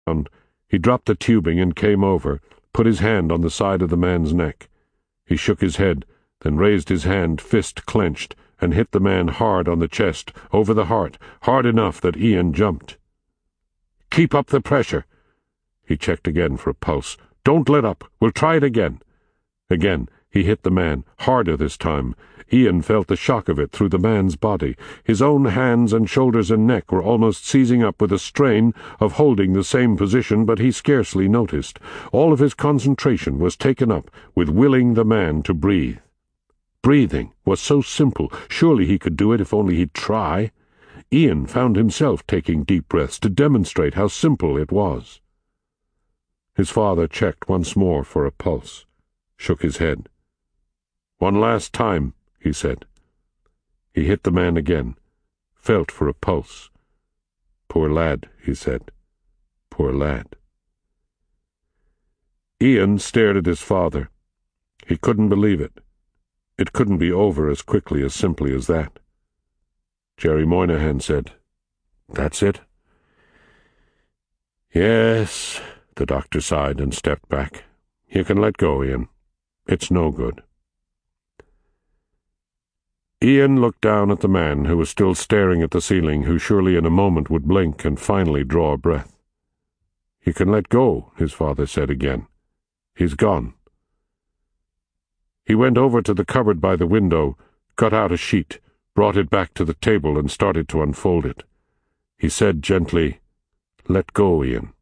down, he dropped the tubing and came over, put his hand on the side of the man's neck. He shook his head, then raised his hand, fist clenched, and hit the man hard on the chest, over the heart, hard enough that Ian jumped. "Keep up the pressure." He checked again for a pulse. "Don't let up. We'll try it again." Again, he hit the man, harder this time. Ian felt the shock of it through the man's body. His own hands and shoulders and neck were almost seizing up with a strain of holding the same position, but he scarcely noticed. All of his concentration was taken up with willing the man to breathe. Breathing was so simple. Surely he could do it if only he'd try. Ian found himself taking deep breaths to demonstrate how simple it was. His father checked once more for a pulse, shook his head. "One last time," he said. He hit the man again, felt for a pulse. "Poor lad," he said. "Poor lad." Ian stared at his father. He couldn't believe it. It couldn't be over as quickly, as simply as that. Jerry Moynihan said, "That's it?" "Yes," the doctor sighed and stepped back. "You can let go, Ian. It's no good." Ian looked down at the man who was still staring at the ceiling, who surely in a moment would blink and finally draw a breath. "You can let go," his father said again. "He's gone." He went over to the cupboard by the window, got out a sheet, brought it back to the table and started to unfold it. He said gently, "Let go, Ian."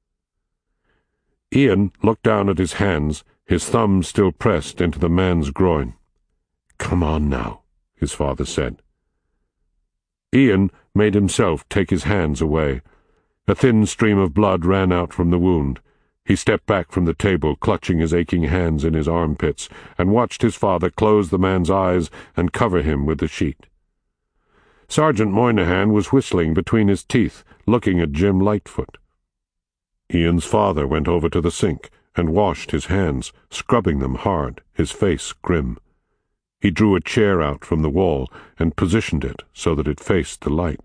Ian looked down at his hands, his thumbs still pressed into the man's groin. "Come on now," his father said. Ian made himself take his hands away. A thin stream of blood ran out from the wound. He stepped back from the table, clutching his aching hands in his armpits, and watched his father close the man's eyes and cover him with the sheet. Sergeant Moynihan was whistling between his teeth, looking at Jim Lightfoot. Ian's father went over to the sink and washed his hands, scrubbing them hard, his face grim. He drew a chair out from the wall and positioned it so that it faced the light.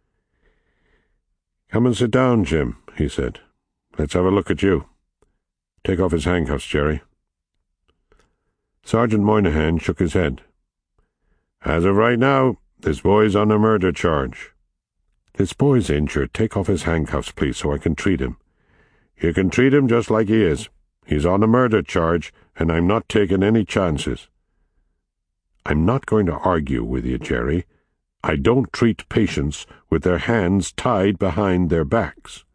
"Come and sit down, Jim," he said. "Let's have a look at you. Take off his handcuffs, Jerry." Sergeant Moynihan shook his head. "As of right now, this boy's on a murder charge." "This boy's injured. Take off his handcuffs, please, so I can treat him." "You can treat him just like he is. He's on a murder charge, and I'm not taking any chances." "I'm not going to argue with you, Jerry. I don't treat patients with their hands tied behind their backs."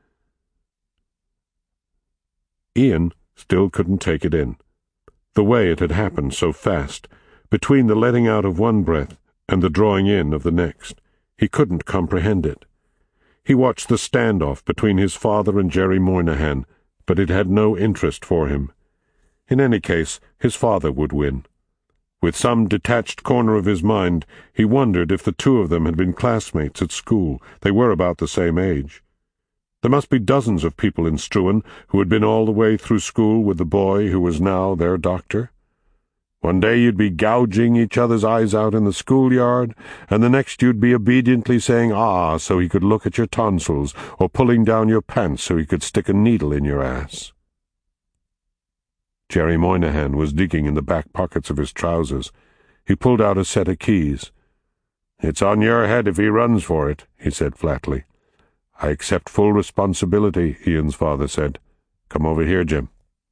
Ian still couldn't take it in. The way it had happened so fast, between the letting out of one breath and the drawing in of the next. He couldn't comprehend it. He watched the standoff between his father and Jerry Moynihan, but it had no interest for him. In any case, his father would win. With some detached corner of his mind, he wondered if the two of them had been classmates at school. They were about the same age. There must be dozens of people in Struan who had been all the way through school with the boy who was now their doctor. One day you'd be gouging each other's eyes out in the schoolyard, and the next you'd be obediently saying "ah" so he could look at your tonsils, or pulling down your pants so he could stick a needle in your ass. Jerry Moynihan was digging in the back pockets of his trousers. He pulled out a set of keys. "It's on your head if he runs for it," he said flatly. "I accept full responsibility," Ian's father said. "Come over here, Jim."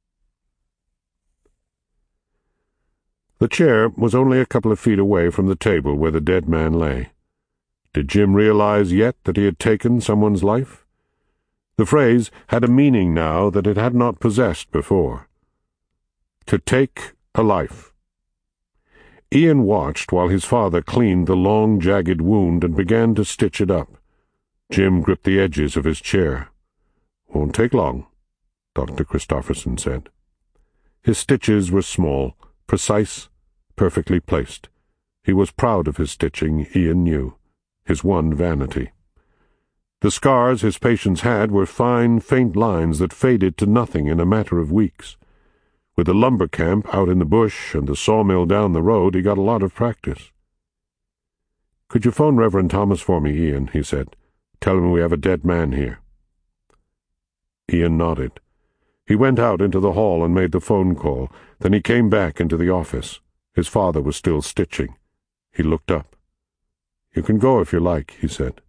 The chair was only a couple of feet away from the table where the dead man lay. Did Jim realize yet that he had taken someone's life? The phrase had a meaning now that it had not possessed before. To take a life. Ian watched while his father cleaned the long, jagged wound and began to stitch it up. Jim gripped the edges of his chair. "Won't take long," Dr. Christopherson said. His stitches were small, precise, perfectly placed. He was proud of his stitching, Ian knew, his one vanity. The scars his patients had were fine, faint lines that faded to nothing in a matter of weeks. With the lumber camp out in the bush and the sawmill down the road, he got a lot of practice. "Could you phone Reverend Thomas for me, Ian?" he said. "Tell him we have a dead man here." Ian nodded. He went out into the hall and made the phone call. Then he came back into the office. His father was still stitching. He looked up. "You can go if you like," he said.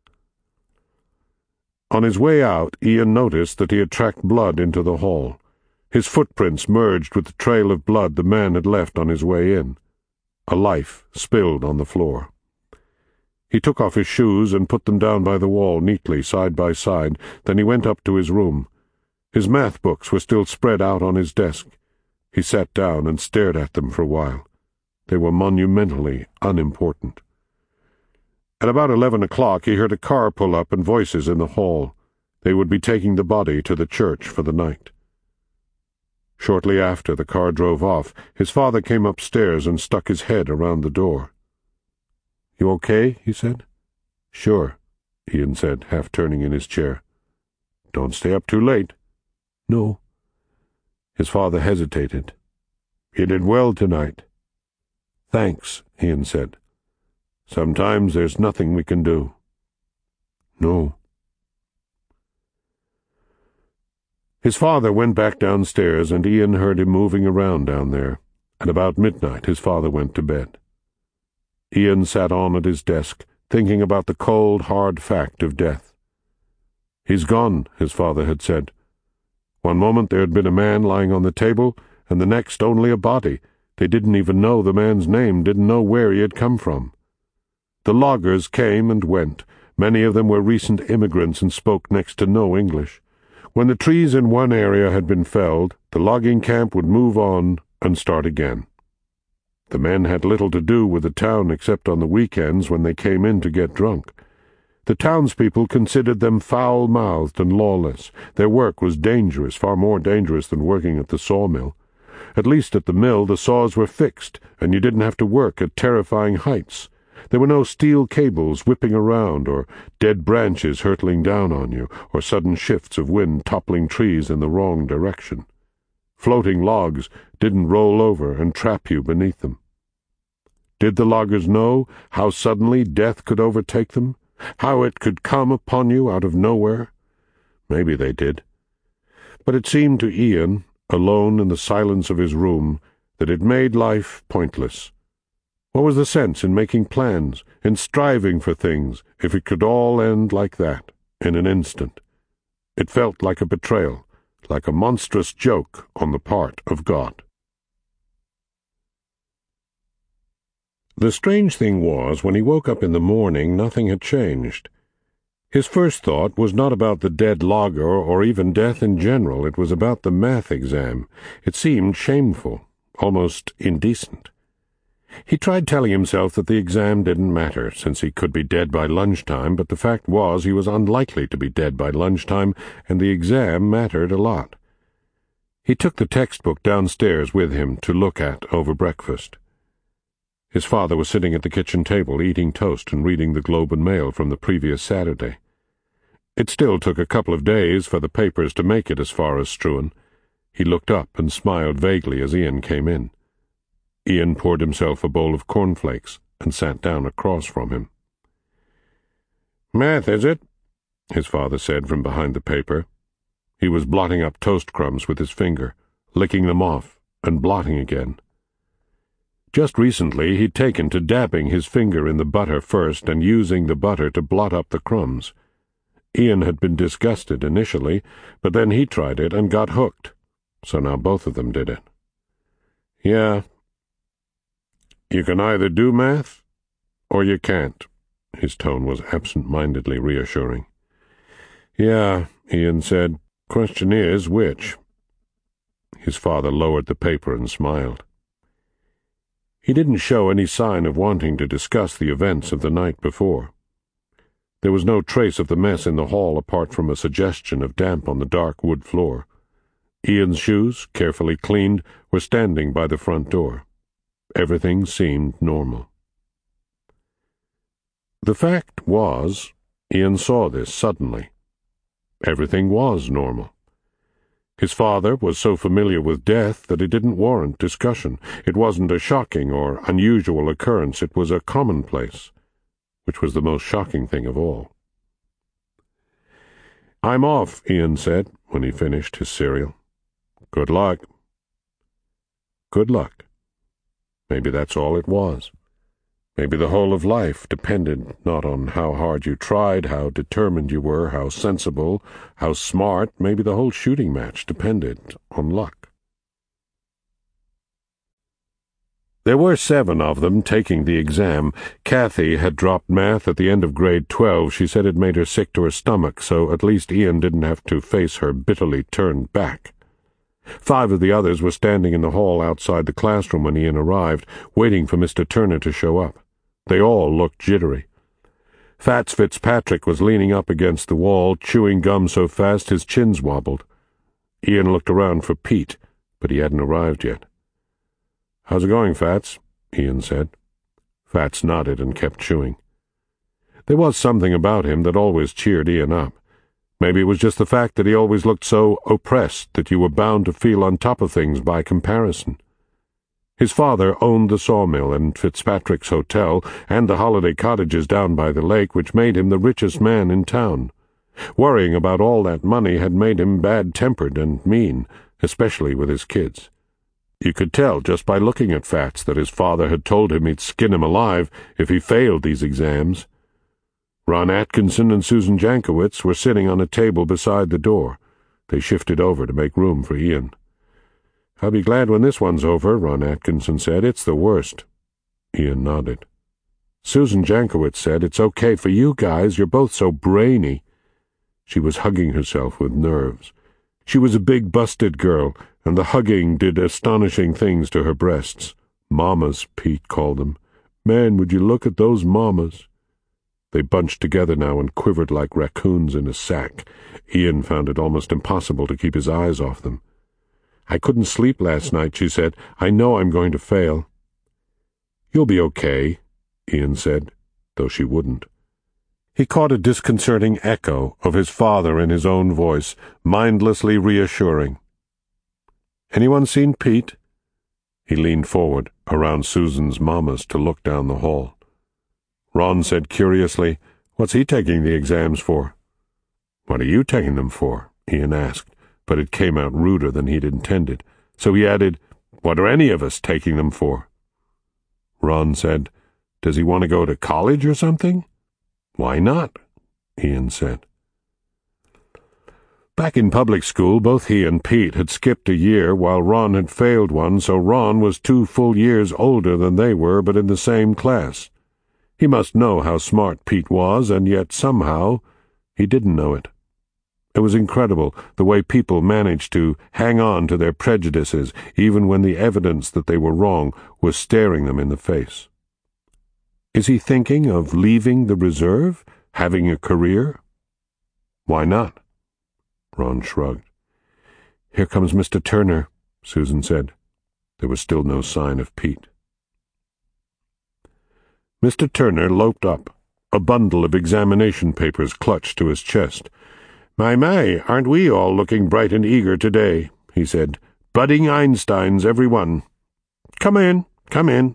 On his way out, Ian noticed that he had tracked blood into the hall. His footprints merged with the trail of blood the man had left on his way in. A life spilled on the floor. He took off his shoes and put them down by the wall neatly, side by side. Then he went up to his room. His math books were still spread out on his desk. He sat down and stared at them for a while. They were monumentally unimportant. At about 11 o'clock he heard a car pull up and voices in the hall. They would be taking the body to the church for the night. Shortly after the car drove off, his father came upstairs and stuck his head around the door. "You okay?" he said. "Sure," Ian said, half turning in his chair. "Don't stay up too late." "No." His father hesitated. "You did well tonight." "Thanks," Ian said. "Sometimes there's nothing we can do." "No." His father went back downstairs, and Ian heard him moving around down there. At about midnight his father went to bed. Ian sat on at his desk, thinking about the cold, hard fact of death. "He's gone," his father had said. One moment there had been a man lying on the table, and the next only a body. They didn't even know the man's name, didn't know where he had come from. The loggers came and went. Many of them were recent immigrants and spoke next to no English. When the trees in one area had been felled, the logging camp would move on and start again. The men had little to do with the town except on the weekends when they came in to get drunk. The townspeople considered them foul-mouthed and lawless. Their work was dangerous, far more dangerous than working at the sawmill. At least at the mill the saws were fixed, and you didn't have to work at terrifying heights. There were no steel cables whipping around, or dead branches hurtling down on you, or sudden shifts of wind toppling trees in the wrong direction. Floating logs didn't roll over and trap you beneath them. Did the loggers know how suddenly death could overtake them? How it could come upon you out of nowhere? Maybe they did. But it seemed to Ian, alone in the silence of his room, that it made life pointless. What was the sense in making plans, in striving for things, if it could all end like that, in an instant? It felt like a betrayal, like a monstrous joke on the part of God. The strange thing was, when he woke up in the morning, nothing had changed. His first thought was not about the dead logger or even death in general. It was about the math exam. It seemed shameful, almost indecent. He tried telling himself that the exam didn't matter, since he could be dead by lunchtime, but the fact was he was unlikely to be dead by lunchtime, and the exam mattered a lot. He took the textbook downstairs with him to look at over breakfast. His father was sitting at the kitchen table eating toast and reading the Globe and Mail from the previous Saturday. It still took a couple of days for the papers to make it as far as Struan. He looked up and smiled vaguely as Ian came in. Ian poured himself a bowl of cornflakes and sat down across from him. "Math, is it?" his father said from behind the paper. He was blotting up toast crumbs with his finger, licking them off and blotting again. Just recently he'd taken to dabbing his finger in the butter first and using the butter to blot up the crumbs. Ian had been disgusted initially, but then he tried it and got hooked. So now both of them did it. "Yeah. You can either do math, or you can't." His tone was absent-mindedly reassuring. "Yeah," Ian said. "Question is, which?" His father lowered the paper and smiled. He didn't show any sign of wanting to discuss the events of the night before. There was no trace of the mess in the hall apart from a suggestion of damp on the dark wood floor. Ian's shoes, carefully cleaned, were standing by the front door. Everything seemed normal. The fact was, Ian saw this suddenly. Everything was normal. His father was so familiar with death that it didn't warrant discussion. It wasn't a shocking or unusual occurrence, it was a commonplace, which was the most shocking thing of all. "I'm off," Ian said. when he finished his cereal. "Good luck." Good luck. Maybe that's all it was. Maybe the whole of life depended not on how hard you tried, how determined you were, how sensible, how smart. Maybe the whole shooting match depended on luck. There were 7 of them taking the exam. Kathy had dropped math at the end of grade 12. She said it made her sick to her stomach, so at least Ian didn't have to face her bitterly turned back. 5 of the others were standing in the hall outside the classroom when Ian arrived, waiting for Mr. Turner to show up. They all looked jittery. Fats Fitzpatrick was leaning up against the wall, chewing gum so fast his chins wobbled. Ian looked around for Pete, but he hadn't arrived yet. "How's it going, Fats?" Ian said. Fats nodded and kept chewing. There was something about him that always cheered Ian up. Maybe it was just the fact that he always looked so oppressed that you were bound to feel on top of things by comparison. His father owned the sawmill and Fitzpatrick's Hotel and the holiday cottages down by the lake, which made him the richest man in town. Worrying about all that money had made him bad-tempered and mean, especially with his kids. You could tell just by looking at Fats that his father had told him he'd skin him alive if he failed these exams. Ron Atkinson and Susan Jankowitz were sitting on a table beside the door. They shifted over to make room for Ian. "I'll be glad when this one's over," Ron Atkinson said. "It's the worst." Ian nodded. Susan Jankowitz said, "It's okay for you guys. You're both so brainy." She was hugging herself with nerves. She was a big, busted girl, and the hugging did astonishing things to her breasts. Mamas, Pete called them. "Man, would you look at those mamas." They bunched together now and quivered like raccoons in a sack. Ian found it almost impossible to keep his eyes off them. "I couldn't sleep last night," she said. "I know I'm going to fail." "You'll be okay," Ian said, though she wouldn't. He caught a disconcerting echo of his father in his own voice, mindlessly reassuring. "Anyone seen Pete?" He leaned forward, around Susan's mamas, to look down the hall. Ron said curiously, "What's he taking the exams for?" "What are you taking them for?" Ian asked, but it came out ruder than he'd intended. So he added, "What are any of us taking them for?" Ron said, "Does he want to go to college or something?" "Why not?" Ian said. Back in public school, both he and Pete had skipped a year while Ron had failed one, so Ron was 2 full years older than they were, but in the same class. He must know how smart Pete was, and yet somehow he didn't know it. It was incredible the way people managed to hang on to their prejudices even when the evidence that they were wrong was staring them in the face. Is he thinking of leaving the reserve, having a career? Why not? Ron shrugged. "Here comes Mr. Turner," Susan said. There was still no sign of Pete. Mr. Turner loped up, a bundle of examination papers clutched to his chest. My, aren't we all looking bright and eager today?" he said. "Budding Einsteins, every one. Come in, come in."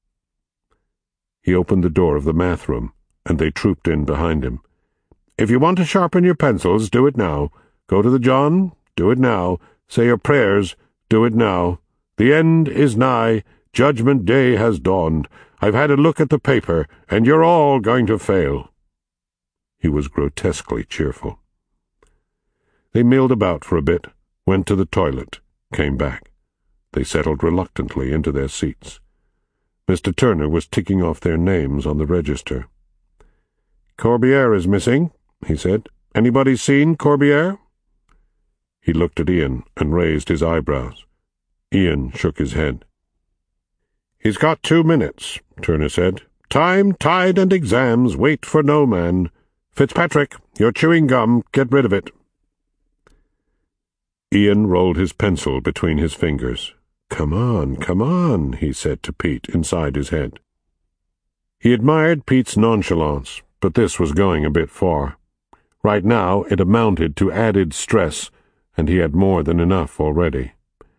He opened the door of the math room, and they trooped in behind him. "If you want to sharpen your pencils, do it now. Go to the John, do it now. Say your prayers, do it now. The end is nigh. Judgment Day has dawned. I've had a look at the paper, and you're all going to fail." He was grotesquely cheerful. They milled about for a bit, went to the toilet, came back. They settled reluctantly into their seats. Mr. Turner was ticking off their names on the register. "Corbière is missing," he said. "Anybody seen Corbière?" He looked at Ian and raised his eyebrows. Ian shook his head. "He's got 2 minutes, Turner said. "Time, tide, and exams wait for no man. Fitzpatrick, you're chewing gum. Get rid of it." Ian rolled his pencil between his fingers. Come on, he said to Pete inside his head. He admired Pete's nonchalance, but this was going a bit far. Right now it amounted to added stress, and he had more than enough already.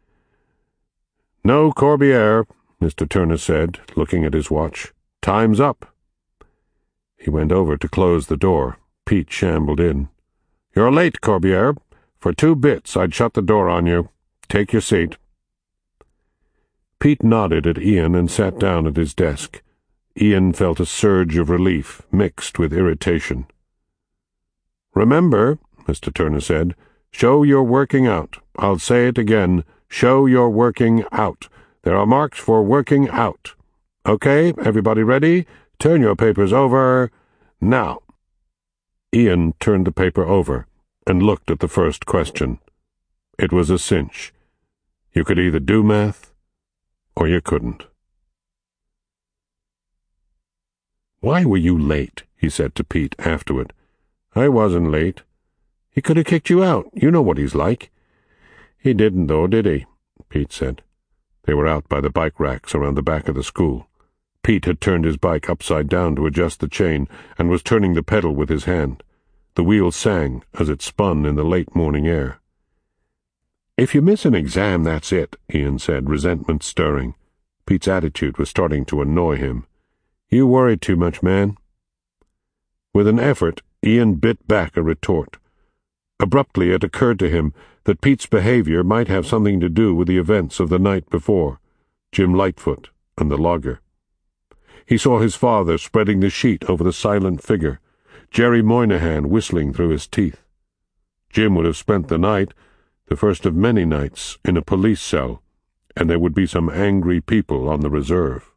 "No Corbière," Mr. Turner said, looking at his watch. "Time's up." He went over to close the door. Pete shambled in. "You're late, Corbière. For 2 bits, I'd shut the door on you. Take your seat." Pete nodded at Ian and sat down at his desk. Ian felt a surge of relief, mixed with irritation. "Remember," Mr. Turner said, "show you're working out. I'll say it again. Show you're working out. There are marks for working out. Okay, everybody ready? Turn your papers over. Now." Ian turned the paper over and looked at the first question. It was a cinch. You could either do math or you couldn't. "Why were you late?" he said to Pete afterward. "I wasn't late. He could have kicked you out. You know what he's like." "He didn't, though, did he?" Pete said. They were out by the bike racks around the back of the school. Pete had turned his bike upside down to adjust the chain and was turning the pedal with his hand. The wheel sang as it spun in the late morning air. "If you miss an exam, that's it," Ian said, resentment stirring. Pete's attitude was starting to annoy him. "You worry too much, man." With an effort, Ian bit back a retort. Abruptly it occurred to him that Pete's behavior might have something to do with the events of the night before, Jim Lightfoot and the logger. He saw his father spreading the sheet over the silent figure, Jerry Moynihan whistling through his teeth. Jim would have spent the night, the first of many nights, in a police cell, and there would be some angry people on the reserve.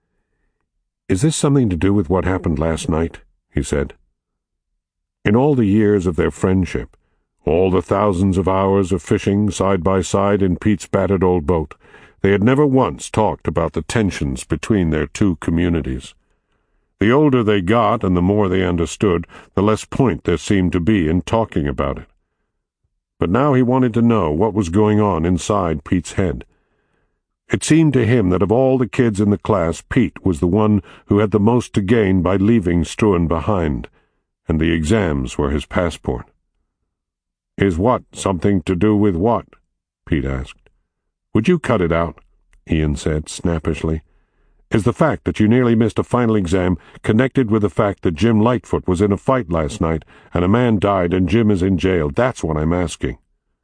"Is this something to do with what happened last night?" he said. In all the years of their friendship, all the thousands of hours of fishing side by side in Pete's battered old boat, they had never once talked about the tensions between their 2 communities. The older they got and the more they understood, the less point there seemed to be in talking about it. But now he wanted to know what was going on inside Pete's head. It seemed to him that of all the kids in the class, Pete was the one who had the most to gain by leaving Struan behind, and the exams were his passport. "Is what something to do with what?" Pete asked. "Would you cut it out?" Ian said snappishly. "Is the fact that you nearly missed a final exam connected with the fact that Jim Lightfoot was in a fight last night and a man died and Jim is in jail? That's what I'm asking."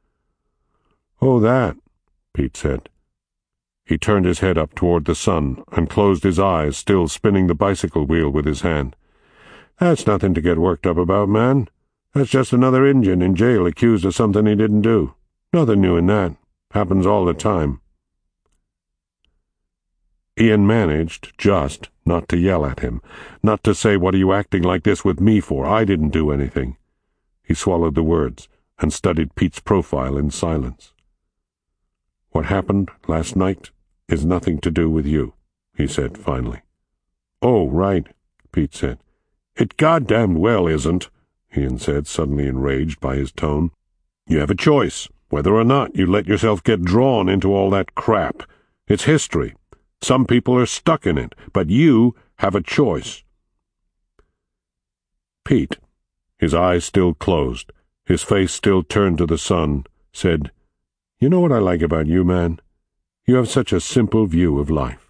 "Oh, that," Pete said. He turned his head up toward the sun and closed his eyes, still spinning the bicycle wheel with his hand. "That's nothing to get worked up about, man. That's just another Injun in jail accused of something he didn't do. Nothing new in that. Happens all the time." Ian managed, just, not to yell at him, not to say, "What are you acting like this with me for? I didn't do anything." He swallowed the words and studied Pete's profile in silence. "What happened last night is nothing to do with you," he said finally. "Oh, right," Pete said. "It goddamned well isn't," Ian said, suddenly enraged by his tone. "You have a choice, whether or not you let yourself get drawn into all that crap. It's history. Some people are stuck in it, but you have a choice." Pete, his eyes still closed, his face still turned to the sun, said, "You know what I like about you, man? You have such a simple view of life."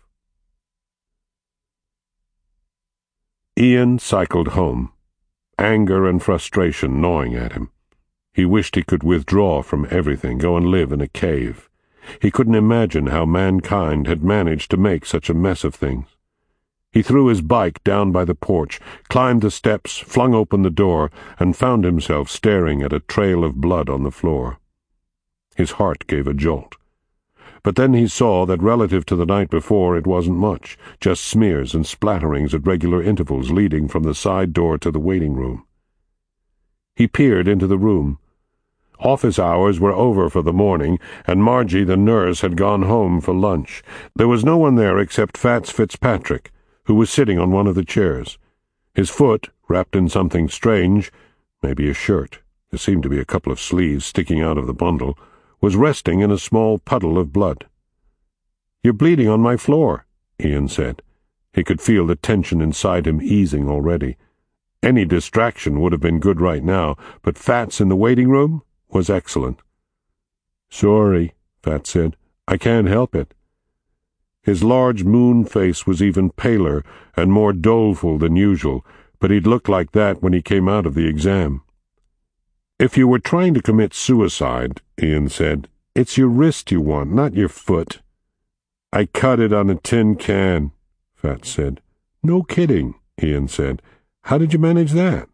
Ian cycled home, anger and frustration gnawing at him. He wished he could withdraw from everything, go and live in a cave. He couldn't imagine how mankind had managed to make such a mess of things. He threw his bike down by the porch, climbed the steps, flung open the door, and found himself staring at a trail of blood on the floor. His heart gave a jolt. But then he saw that relative to the night before it wasn't much, just smears and splatterings at regular intervals leading from the side door to the waiting room. He peered into the room. Office hours were over for the morning, and Margie, the nurse, had gone home for lunch. There was no one there except Fats Fitzpatrick, who was sitting on one of the chairs. His foot, wrapped in something strange, maybe a shirt, there seemed to be a couple of sleeves sticking out of the bundle, was resting in a small puddle of blood. "You're bleeding on my floor," Ian said. He could feel the tension inside him easing already. Any distraction would have been good right now, but Fats in the waiting room was excellent. "Sorry," Fats said. "I can't help it." His large moon face was even paler and more doleful than usual, but he'd looked like that when he came out of the exam. "If you were trying to commit suicide," Ian said, "it's your wrist you want, not your foot." "I cut it on a tin can," Fats said. "No kidding," Ian said. "How did you manage that?"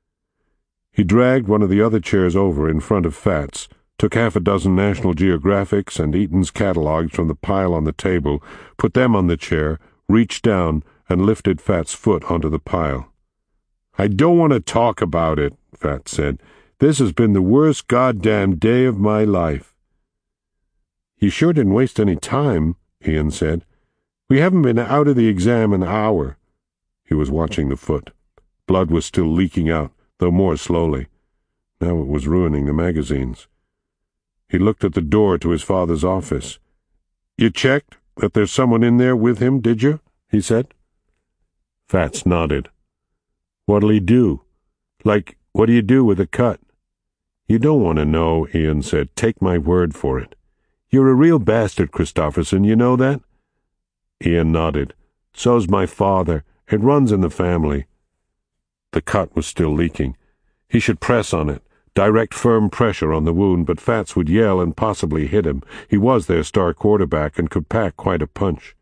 He dragged one of the other chairs over in front of Fats, took half a dozen National Geographics and Eaton's catalogues from the pile on the table, put them on the chair, reached down, and lifted Fats' foot onto the pile. "I don't want to talk about it," Fats said. "This has been the worst goddamn day of my life." "You sure didn't waste any time," Ian said. "We haven't been out of the exam an hour." He was watching the foot. Blood was still leaking out, though more slowly. Now it was ruining the magazines. He looked at the door to his father's office. "You checked that there's someone in there with him, did you?" he said. Fats nodded. "What'll he do? Like, what do you do with a cut?" "You don't want to know," Ian said. "Take my word for it. You're a real bastard, Christopherson, you know that?" Ian nodded. "So's my father. It runs in the family." The cut was still leaking. He should press on it, direct firm pressure on the wound, but Fats would yell and possibly hit him. He was their star quarterback and could pack quite a punch.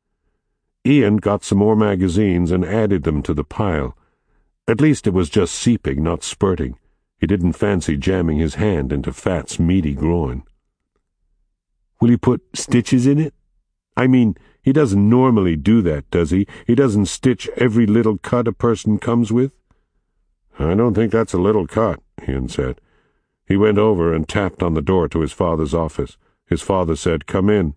Ian got some more magazines and added them to the pile. At least it was just seeping, not spurting. He didn't fancy jamming his hand into Fats' meaty groin. "Will you put stitches in it? I mean, he doesn't normally do that, does he? He doesn't stitch every little cut a person comes with?" "I don't think that's a little cut," Ian said. He went over and tapped on the door to his father's office. His father said, "Come in."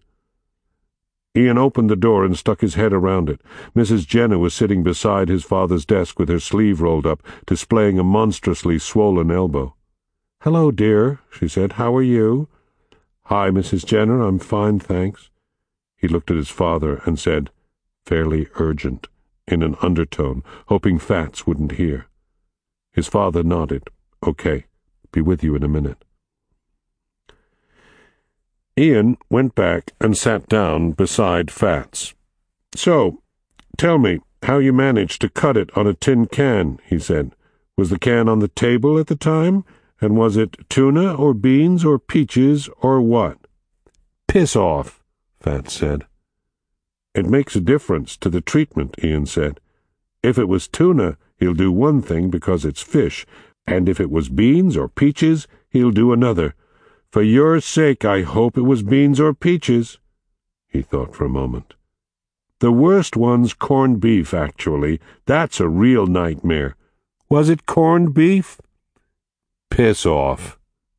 Ian opened the door and stuck his head around it. Mrs. Jenner was sitting beside his father's desk with her sleeve rolled up, displaying a monstrously swollen elbow. "Hello, dear," she said. "How are you?" "Hi, Mrs. Jenner. I'm fine, thanks." He looked at his father and said, "Fairly urgent," in an undertone, hoping Fats wouldn't hear. His father nodded. "Okay, be with you in a minute." Ian went back and sat down beside Fats. "So, tell me how you managed to cut it on a tin can," he said. "Was the can on the table at the time? And was it tuna or beans or peaches or what?" "Piss off," Fats said. "It makes a difference to the treatment," Ian said. "If it was tuna, he'll do one thing because it's fish, and if it was beans or peaches, he'll do another. For your sake, I hope it was beans or peaches." He thought for a moment. "The worst one's corned beef, actually. That's a real nightmare. Was it corned beef?" "Piss off."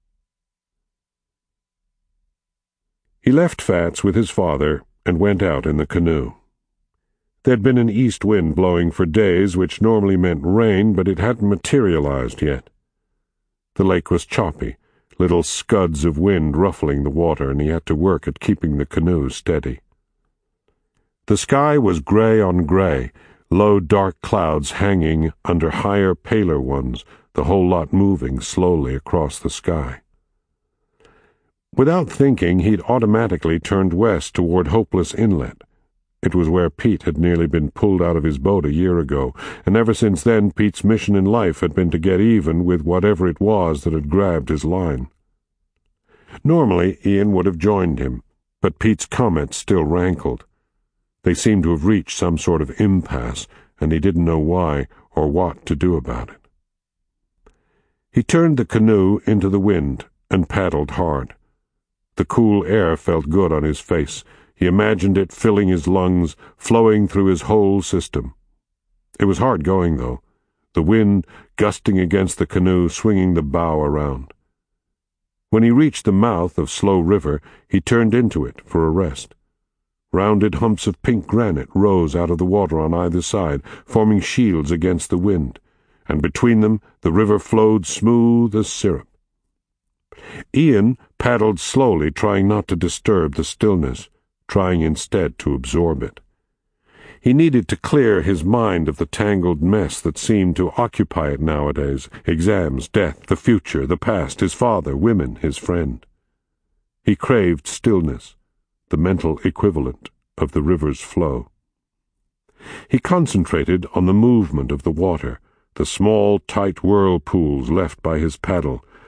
He left Fats with his father and went out in the canoe. There'd been an east wind blowing for days, which normally meant rain, but it hadn't materialized yet. The lake was choppy, little scuds of wind ruffling the water, and he had to work at keeping the canoe steady. The sky was gray on gray, low dark clouds hanging under higher, paler ones, the whole lot moving slowly across the sky. Without thinking, he'd automatically turned west toward Hopeless Inlet. It was where Pete had nearly been pulled out of his boat a year ago, and ever since then Pete's mission in life had been to get even with whatever it was that had grabbed his line. Normally, Ian would have joined him, but Pete's comments still rankled. They seemed to have reached some sort of impasse, and he didn't know why or what to do about it. He turned the canoe into the wind and paddled hard. The cool air felt good on his face. He imagined it filling his lungs, flowing through his whole system. It was hard going, though, the wind gusting against the canoe, swinging the bow around. When he reached the mouth of Slow River, he turned into it for a rest. Rounded humps of pink granite rose out of the water on either side, forming shields against the wind, and between them the river flowed smooth as syrup. Ian paddled slowly, trying not to disturb the stillness, trying instead to absorb it. He needed to clear his mind of the tangled mess that seemed to occupy it nowadays: exams, death, the future, the past, his father, women, his friend. He craved stillness, the mental equivalent of the river's flow. He concentrated on the movement of the water, the small, tight whirlpools left by his paddle,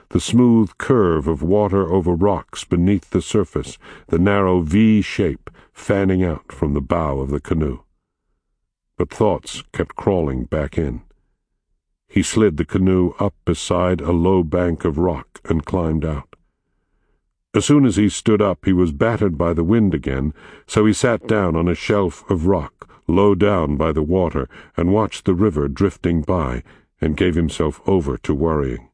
the smooth curve of water over rocks beneath the surface, the narrow V shape fanning out from the bow of the canoe. But thoughts kept crawling back in. He slid the canoe up beside a low bank of rock and climbed out. As soon as he stood up, he was battered by the wind again, so he sat down on a shelf of rock, low down by the water, and watched the river drifting by, and gave himself over to worrying.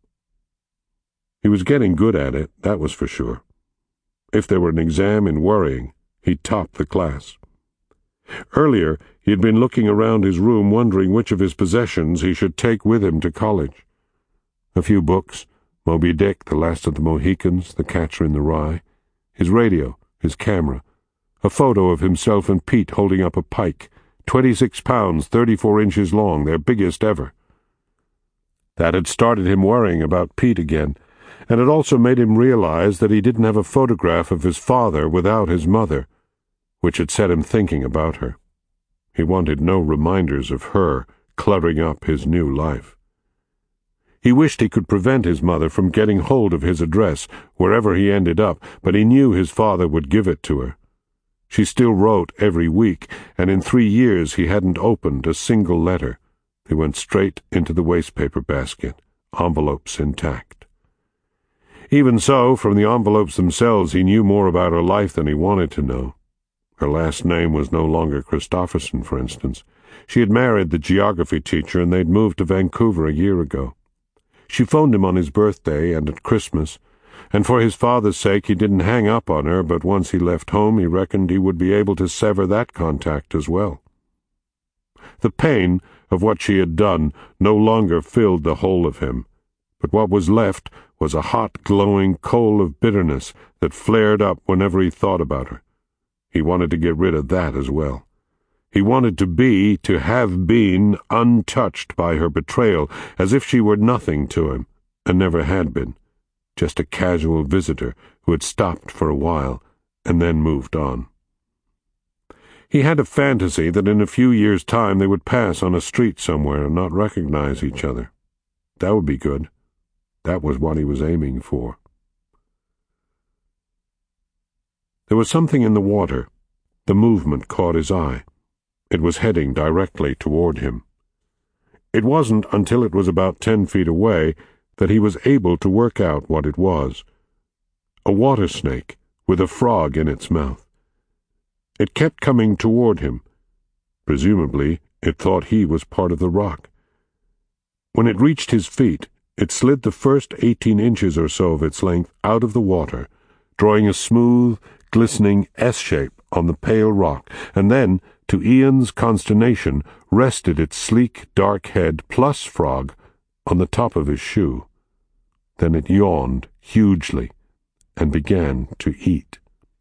He was getting good at it, that was for sure. If there were an exam in worrying, he'd top the class. Earlier, he had been looking around his room, wondering which of his possessions he should take with him to college. A few books, Moby Dick, The Last of the Mohicans, The Catcher in the Rye, his radio, his camera, a photo of himself and Pete holding up a pike, 26 pounds, 34 inches long, their biggest ever. That had started him worrying about Pete again, and it also made him realize that he didn't have a photograph of his father without his mother, which had set him thinking about her. He wanted no reminders of her cluttering up his new life. He wished he could prevent his mother from getting hold of his address wherever he ended up, but he knew his father would give it to her. She still wrote every week, and in 3 years he hadn't opened a single letter. They went straight into the wastepaper basket, envelopes intact. Even so, from the envelopes themselves he knew more about her life than he wanted to know. Her last name was no longer Christopherson, for instance. She had married the geography teacher, and they'd moved to Vancouver a year ago. She phoned him on his birthday and at Christmas, and for his father's sake he didn't hang up on her, but once he left home he reckoned he would be able to sever that contact as well. The pain of what she had done no longer filled the whole of him, but what was left was a hot, glowing coal of bitterness that flared up whenever he thought about her. He wanted to get rid of that as well. He wanted to have been, untouched by her betrayal, as if she were nothing to him, and never had been, just a casual visitor who had stopped for a while and then moved on. He had a fantasy that in a few years' time they would pass on a street somewhere and not recognize each other. That would be good. That was what he was aiming for. There was something in the water. The movement caught his eye. It was heading directly toward him. It wasn't until it was about 10 feet away that he was able to work out what it was. A water snake with a frog in its mouth. It kept coming toward him. Presumably, it thought he was part of the rock. When it reached his feet, it slid the first 18 inches or so of its length out of the water, drawing a smooth, glistening S-shape on the pale rock, and then, to Ian's consternation, rested its sleek, dark head plus frog on the top of his shoe. Then it yawned hugely and began to eat.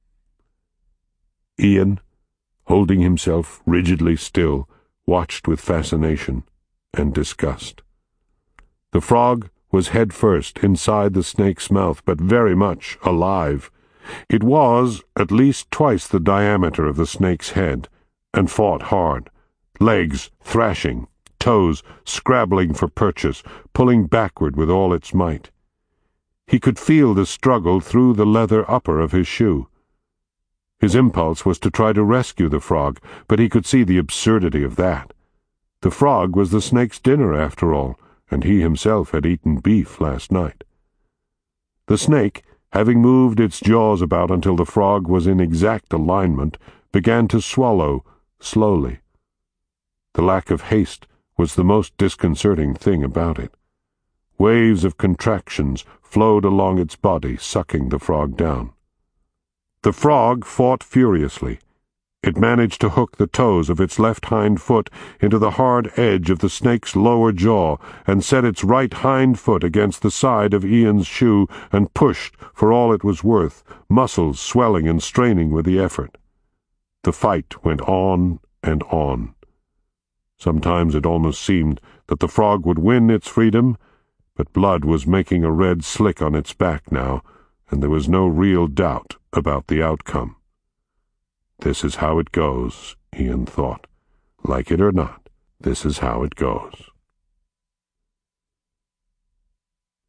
Ian, holding himself rigidly still, watched with fascination and disgust. The frog was head first inside the snake's mouth, but very much alive. It was at least twice the diameter of the snake's head, and fought hard, legs thrashing, toes scrabbling for purchase, pulling backward with all its might. He could feel the struggle through the leather upper of his shoe. His impulse was to try to rescue the frog, but he could see the absurdity of that. The frog was the snake's dinner, after all, and he himself had eaten beef last night. The snake, having moved its jaws about until the frog was in exact alignment, began to swallow slowly. The lack of haste was the most disconcerting thing about it. Waves of contractions flowed along its body, sucking the frog down. The frog fought furiously. It managed to hook the toes of its left hind foot into the hard edge of the snake's lower jaw and set its right hind foot against the side of Ian's shoe and pushed for all it was worth, muscles swelling and straining with the effort. The fight went on and on. Sometimes it almost seemed that the frog would win its freedom, but blood was making a red slick on its back now, and there was no real doubt about the outcome. This is how it goes, Ian thought. Like it or not, this is how it goes.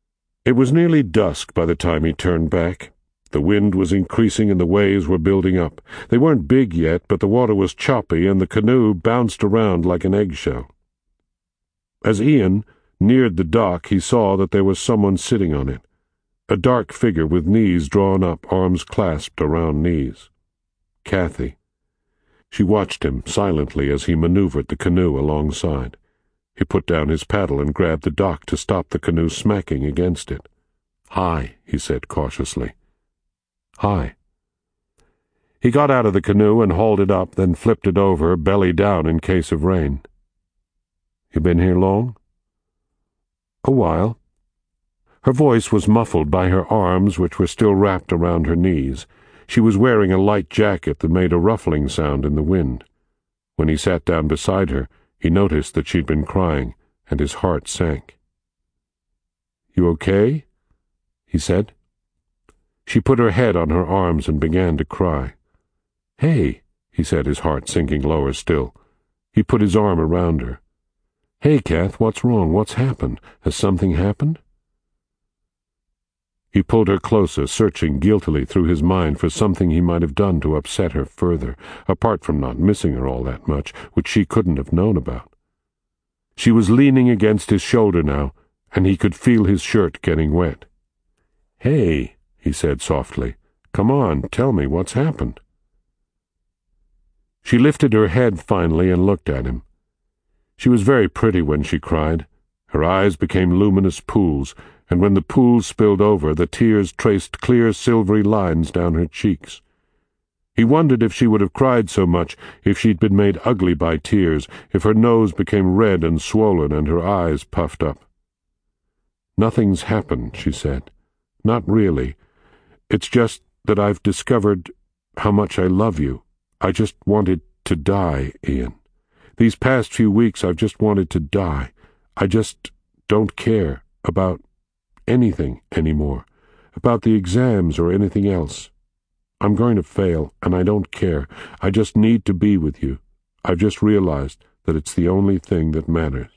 It was nearly dusk by the time he turned back. The wind was increasing and the waves were building up. They weren't big yet, but the water was choppy and the canoe bounced around like an eggshell. As Ian neared the dock, he saw that there was someone sitting on it, a dark figure with knees drawn up, arms clasped around knees. Kathy. She watched him silently as he maneuvered the canoe alongside. He put down his paddle and grabbed the dock to stop the canoe smacking against it. "Hi," he said cautiously. "Hi." He got out of the canoe and hauled it up, then flipped it over, belly down in case of rain. "You been here long?" "A while." Her voice was muffled by her arms, which were still wrapped around her knees. She was wearing a light jacket that made a ruffling sound in the wind. When he sat down beside her, he noticed that she'd been crying, and his heart sank. "You okay?" he said. She put her head on her arms and began to cry. "Hey," he said, his heart sinking lower still. He put his arm around her. "Hey, Kath, what's wrong? What's happened? Has something happened?" He pulled her closer, searching guiltily through his mind for something he might have done to upset her further, apart from not missing her all that much, which she couldn't have known about. She was leaning against his shoulder now, and he could feel his shirt getting wet. "Hey," he said softly, "come on, tell me what's happened." She lifted her head finally and looked at him. She was very pretty when she cried. Her eyes became luminous pools, and when the pools spilled over, the tears traced clear silvery lines down her cheeks. He wondered if she would have cried so much if she'd been made ugly by tears, if her nose became red and swollen and her eyes puffed up. "Nothing's happened," she said. "Not really. It's just that I've discovered how much I love you. I just wanted to die, Ian. These past few weeks I've just wanted to die. I just don't care about anything anymore, about the exams or anything else. I'm going to fail, and I don't care. I just need to be with you. I've just realized that it's the only thing that matters."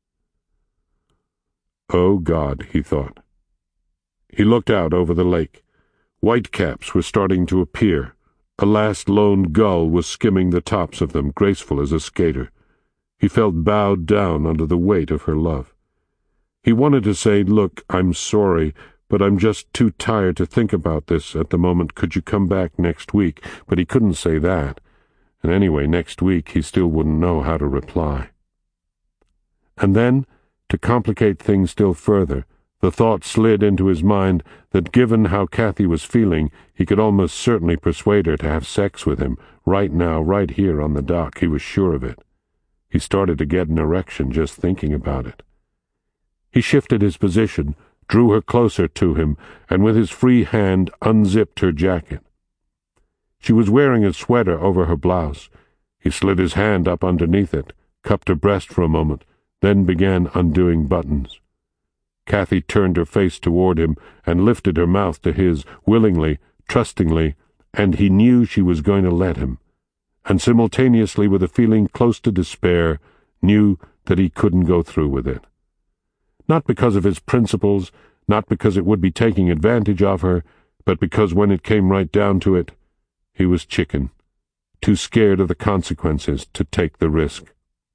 Oh, God, he thought. He looked out over the lake. Whitecaps were starting to appear. A last lone gull was skimming the tops of them, graceful as a skater. He felt bowed down under the weight of her love. He wanted to say, "Look, I'm sorry, but I'm just too tired to think about this at the moment. Could you come back next week?" But he couldn't say that. And anyway, next week he still wouldn't know how to reply. And then, to complicate things still further, the thought slid into his mind that given how Kathy was feeling, he could almost certainly persuade her to have sex with him, right now, right here on the dock. He was sure of it. He started to get an erection just thinking about it. He shifted his position, drew her closer to him, and with his free hand unzipped her jacket. She was wearing a sweater over her blouse. He slid his hand up underneath it, cupped her breast for a moment, then began undoing buttons. Kathy turned her face toward him and lifted her mouth to his, willingly, trustingly, and he knew she was going to let him, and simultaneously with a feeling close to despair, knew that he couldn't go through with it. Not because of his principles, not because it would be taking advantage of her, but because when it came right down to it, he was chicken, too scared of the consequences to take the risk.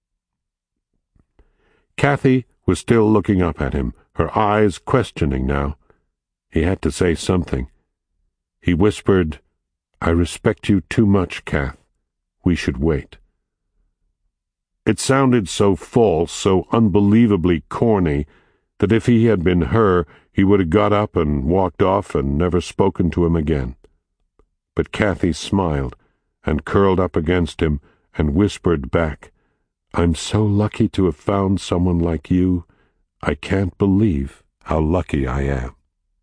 Kathy was still looking up at him, her eyes questioning now. He had to say something. He whispered, "I respect you too much, Kath. We should wait." It sounded so false, so unbelievably corny, that if he had been her, he would have got up and walked off and never spoken to him again. But Kathy smiled and curled up against him and whispered back, "I'm so lucky to have found someone like you. I can't believe how lucky I am."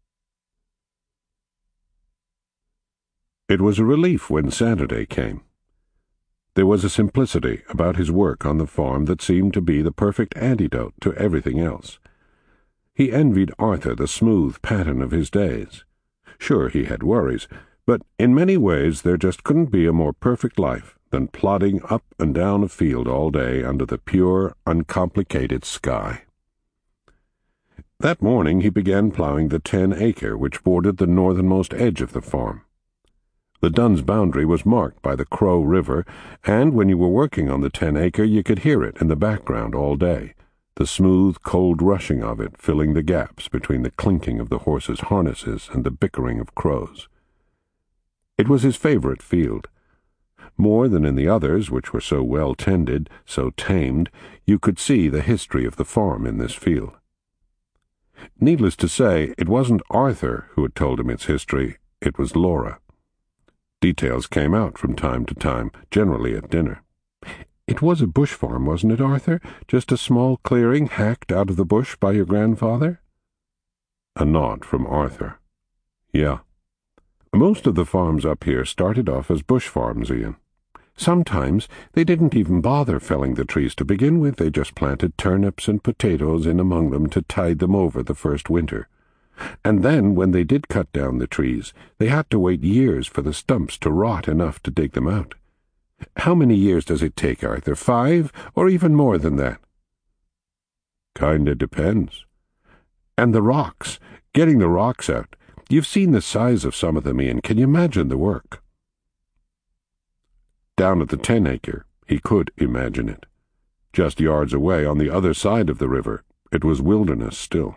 It was a relief when Saturday came. There was a simplicity about his work on the farm that seemed to be the perfect antidote to everything else. He envied Arthur the smooth pattern of his days. Sure, he had worries, but in many ways there just couldn't be a more perfect life than plodding up and down a field all day under the pure, uncomplicated sky. That morning he began ploughing the 10-acre which bordered the northernmost edge of the farm. The Dunn's boundary was marked by the Crow River, and when you were working on the 10-acre you could hear it in the background all day, the smooth, cold rushing of it filling the gaps between the clinking of the horses' harnesses and the bickering of crows. It was his favorite field. More than in the others, which were so well tended, so tamed, you could see the history of the farm in this field. Needless to say, it wasn't Arthur who had told him its history, it was Laura. Details came out from time to time, generally at dinner. "It was a bush farm, wasn't it, Arthur? Just a small clearing hacked out of the bush by your grandfather?" A nod from Arthur. "Yeah. Most of the farms up here started off as bush farms, Ian. Sometimes they didn't even bother felling the trees to begin with. They just planted turnips and potatoes in among them to tide them over the first winter. And then, when they did cut down the trees, they had to wait years for the stumps to rot enough to dig them out. How many years does it take, Arthur? 5, or even more than that?" "Kinda depends." "And the rocks. Getting the rocks out. You've seen the size of some of them, Ian. Can you imagine the work?" Down at the 10-acre, he could imagine it. Just yards away, on the other side of the river, it was wilderness still.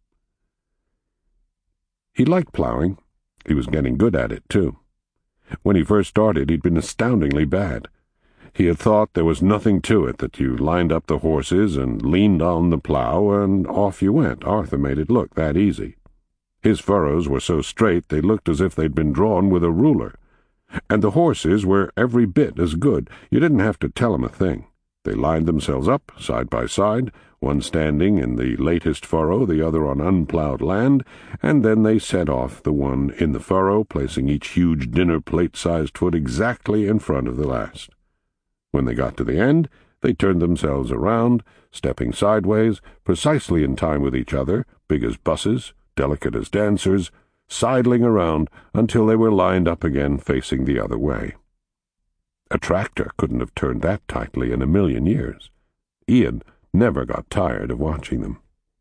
He liked plowing. He was getting good at it, too. When he first started, he'd been astoundingly bad. He had thought there was nothing to it, that you lined up the horses and leaned on the plow, and off you went. Arthur made it look that easy. His furrows were so straight they looked as if they'd been drawn with a ruler. And the horses were every bit as good. You didn't have to tell 'em a thing. They lined themselves up, side by side, one standing in the latest furrow, the other on unplowed land, and then they set off, the one in the furrow, placing each huge dinner-plate-sized foot exactly in front of the last. When they got to the end, they turned themselves around, stepping sideways, precisely in time with each other, big as buses, delicate as dancers, sidling around until they were lined up again facing the other way. A tractor couldn't have turned that tightly in a million years. Ian never got tired of watching them.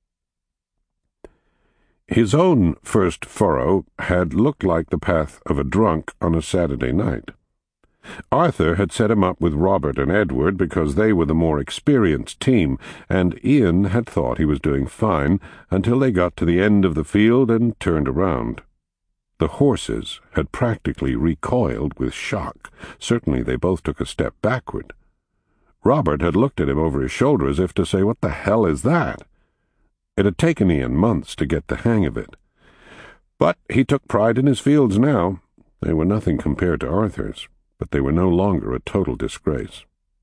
His own first furrow had looked like the path of a drunk on a Saturday night. Arthur had set him up with Robert and Edward because they were the more experienced team, and Ian had thought he was doing fine until they got to the end of the field and turned around. The horses had practically recoiled with shock. Certainly they both took a step backward. Robert had looked at him over his shoulder as if to say, "What the hell is that?" It had taken Ian months to get the hang of it. But he took pride in his fields now. They were nothing compared to Arthur's, but they were no longer a total disgrace.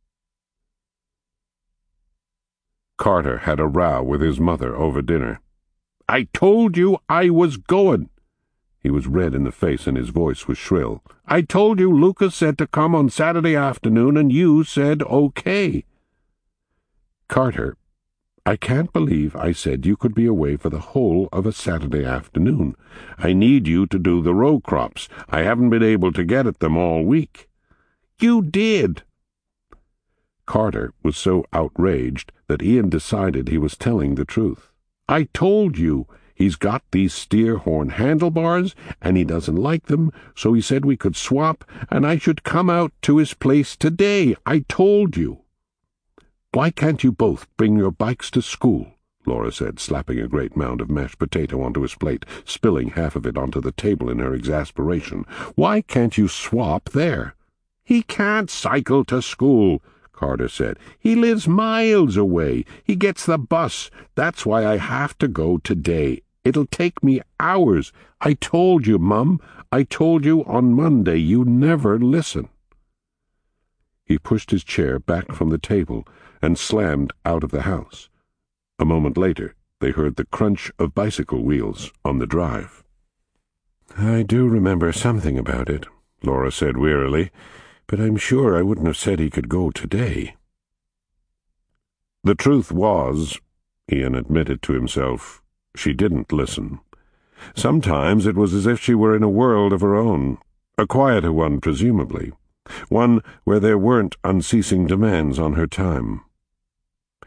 Carter had a row with his mother over dinner. "I told you I was going." He was red in the face and his voice was shrill. "I told you Lucas said to come on Saturday afternoon and you said okay." "Carter, I can't believe I said you could be away for the whole of a Saturday afternoon. I need you to do the row crops. I haven't been able to get at them all week." "You did." Carter was so outraged that Ian decided he was telling the truth. "I told you. He's got these steer horn handlebars, and he doesn't like them, so he said we could swap, and I should come out to his place today. I told you." "Why can't you both bring your bikes to school?" Laura said, slapping a great mound of mashed potato onto his plate, spilling half of it onto the table in her exasperation. "Why can't you swap there?" "He can't cycle to school," Carter said. "He lives miles away. He gets the bus. That's why I have to go today. It'll take me hours. I told you, Mum. I told you on Monday. You never listen." He pushed his chair back from the table and slammed out of the house. A moment later, they heard the crunch of bicycle wheels on the drive. "I do remember something about it," Laura said wearily, "but I'm sure I wouldn't have said he could go today." The truth was, Ian admitted to himself, she didn't listen. Sometimes it was as if she were in a world of her own, a quieter one presumably, one where there weren't unceasing demands on her time.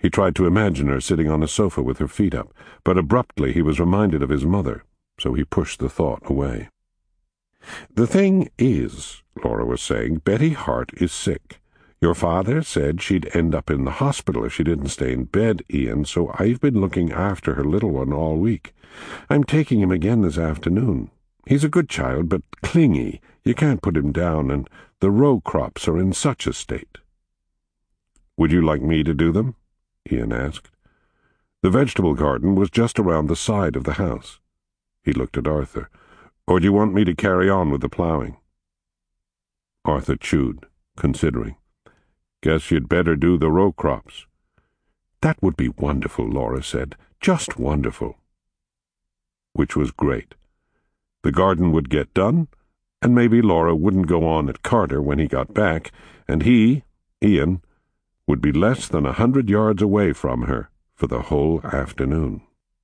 He tried to imagine her sitting on a sofa with her feet up, but abruptly he was reminded of his mother, so he pushed the thought away. "The thing is," Laura was saying, "Betty Hart is sick. Your father said she'd end up in the hospital if she didn't stay in bed, Ian, so I've been looking after her little one all week. I'm taking him again this afternoon. He's a good child, but clingy. You can't put him down, and the row crops are in such a state." "Would you like me to do them?" Ian asked. The vegetable garden was just around the side of the house. He looked at Arthur. "Or do you want me to carry on with the ploughing?" Arthur chewed, considering. "Guess you'd better do the row crops." "That would be wonderful," Laura said. "Just wonderful." Which was great. The garden would get done, and maybe Laura wouldn't go on at Carter when he got back, and he, Ian, would be less than 100 yards away from her for the whole afternoon.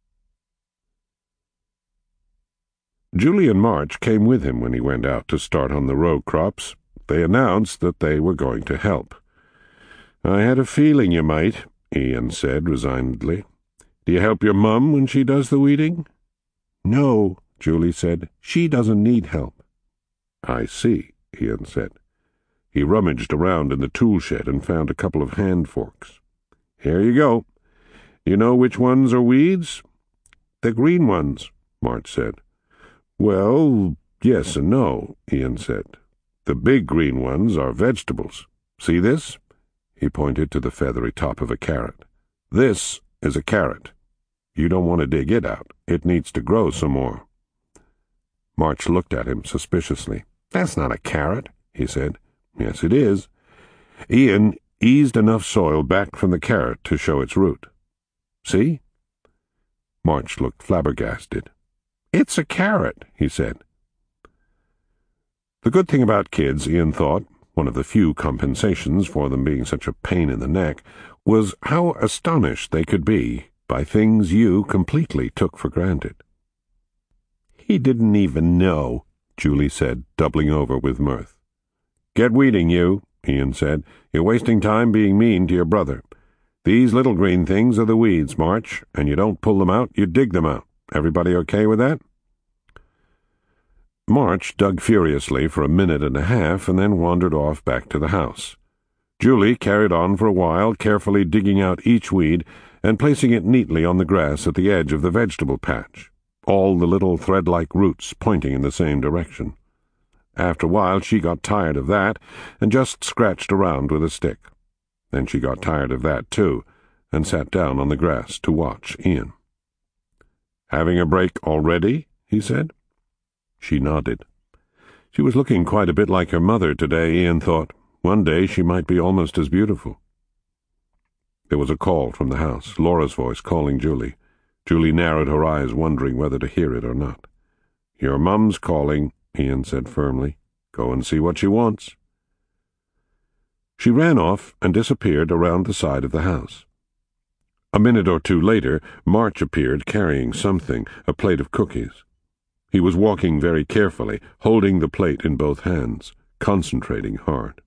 Julie and March came with him when he went out to start on the row crops. They announced that they were going to help. "I had a feeling you might," Ian said resignedly. "Do you help your mum when she does the weeding?" "No," Julie said. "She doesn't need help." "I see," Ian said. He rummaged around in the tool shed and found a couple of hand forks. "Here you go. You know which ones are weeds?" "The green ones," March said. "Well, yes and no," Ian said. "The big green ones are vegetables. See this?" He pointed to the feathery top of a carrot. "This is a carrot. You don't want to dig it out. It needs to grow some more." March looked at him suspiciously. "That's not a carrot," he said. "Yes, it is." Ian eased enough soil back from the carrot to show its root. "See?" March looked flabbergasted. "It's a carrot," he said. The good thing about kids, Ian thought, one of the few compensations for them being such a pain in the neck, was how astonished they could be by things you completely took for granted. "He didn't even know," Julie said, doubling over with mirth. "Get weeding, you," Ian said. "You're wasting time being mean to your brother. These little green things are the weeds, March, and you don't pull them out, you dig them out. Everybody okay with that?" March dug furiously for a minute and a half and then wandered off back to the house. Julie carried on for a while, carefully digging out each weed and placing it neatly on the grass at the edge of the vegetable patch, all the little thread-like roots pointing in the same direction. After a while she got tired of that and just scratched around with a stick. Then she got tired of that too and sat down on the grass to watch Ian. "Having a break already?" he said. She nodded. She was looking quite a bit like her mother today, Ian thought. One day she might be almost as beautiful. There was a call from the house, Laura's voice calling Julie. Julie narrowed her eyes, wondering whether to hear it or not. "Your mum's calling," Ian said firmly. "Go and see what she wants." She ran off and disappeared around the side of the house. A minute or two later, March appeared carrying something, a plate of cookies. He was walking very carefully, holding the plate in both hands, concentrating hard.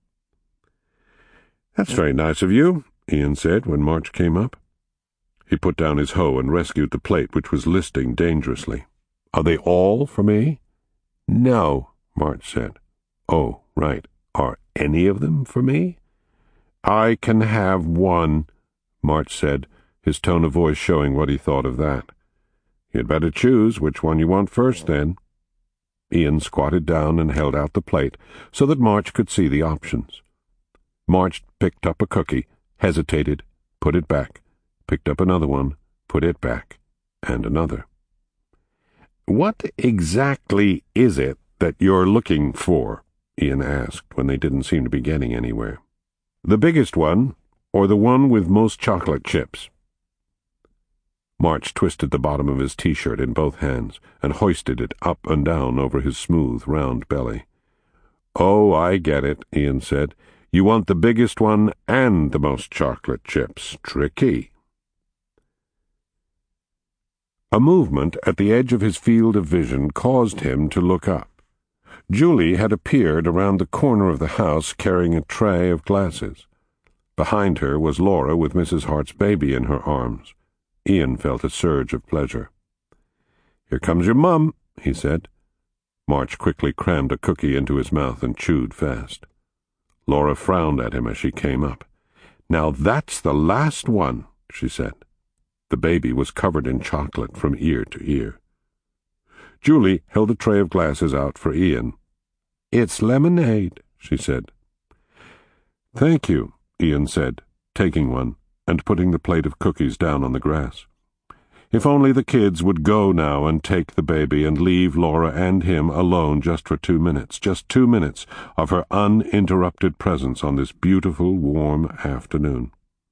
"That's very nice of you," Ian said when March came up. He put down his hoe and rescued the plate, which was listing dangerously. "Are they all for me?" "No," March said. "Oh, right. Are any of them for me?" "I can have one," March said, his tone of voice showing what he thought of that. "You'd better choose which one you want first, then." Ian squatted down and held out the plate so that March could see the options. March picked up a cookie, hesitated, put it back, picked up another one, put it back, and another. "What exactly is it that you're looking for?" Ian asked when they didn't seem to be getting anywhere. "The biggest one, or the one with most chocolate chips?" March twisted the bottom of his T-shirt in both hands and hoisted it up and down over his smooth, round belly. "Oh, I get it," Ian said. "You want the biggest one and the most chocolate chips. Tricky." A movement at the edge of his field of vision caused him to look up. Julie had appeared around the corner of the house carrying a tray of glasses. Behind her was Laura with Mrs. Hart's baby in her arms. Ian felt a surge of pleasure. "Here comes your mum," he said. March quickly crammed a cookie into his mouth and chewed fast. Laura frowned at him as she came up. "Now that's the last one," she said. The baby was covered in chocolate from ear to ear. Julie held a tray of glasses out for Ian. "It's lemonade," she said. "Thank you," Ian said, taking one and putting the plate of cookies down on the grass. If only the kids would go now and take the baby and leave Laura and him alone just for 2 minutes, just 2 minutes of her uninterrupted presence on this beautiful, warm afternoon.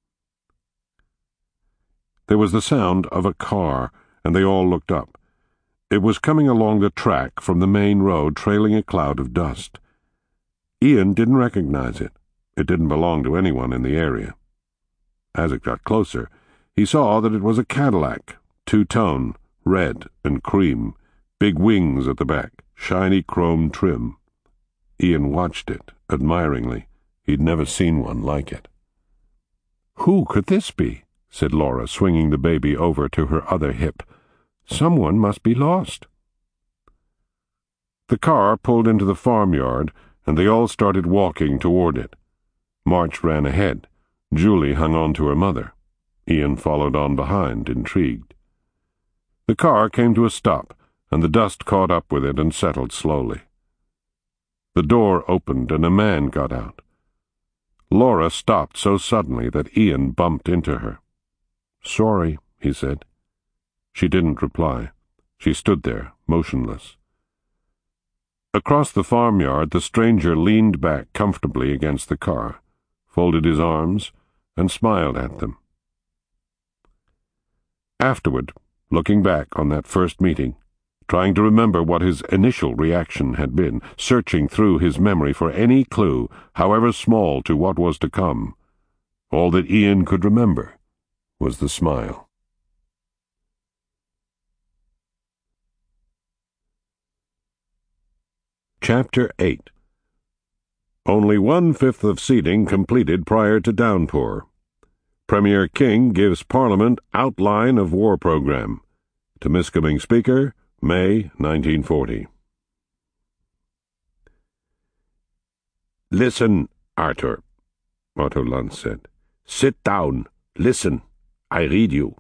There was the sound of a car, and they all looked up. It was coming along the track from the main road, trailing a cloud of dust. Ian didn't recognize it. It didn't belong to anyone in the area. As it got closer, he saw that it was a Cadillac, two-tone, red and cream, big wings at the back, shiny chrome trim. Ian watched it, admiringly. He'd never seen one like it. "Who could this be?" said Laura, swinging the baby over to her other hip. "Someone must be lost." The car pulled into the farmyard, and they all started walking toward it. March ran ahead. Julie hung on to her mother. Ian followed on behind, intrigued. The car came to a stop, and the dust caught up with it and settled slowly. The door opened, and a man got out. Laura stopped so suddenly that Ian bumped into her. "Sorry," he said. She didn't reply. She stood there, motionless. Across the farmyard, the stranger leaned back comfortably against the car, folded his arms, and smiled at them. Afterward, looking back on that first meeting, trying to remember what his initial reaction had been, searching through his memory for any clue, however small, to what was to come, all that Ian could remember was the smile. Chapter 8. Only 1/5 of seating completed prior to downpour. Premier King gives Parliament outline of war program. Temiskaming Speaker, May 1940. "Listen, Arthur," Otto Luntz said. "Sit down. Listen. I read you."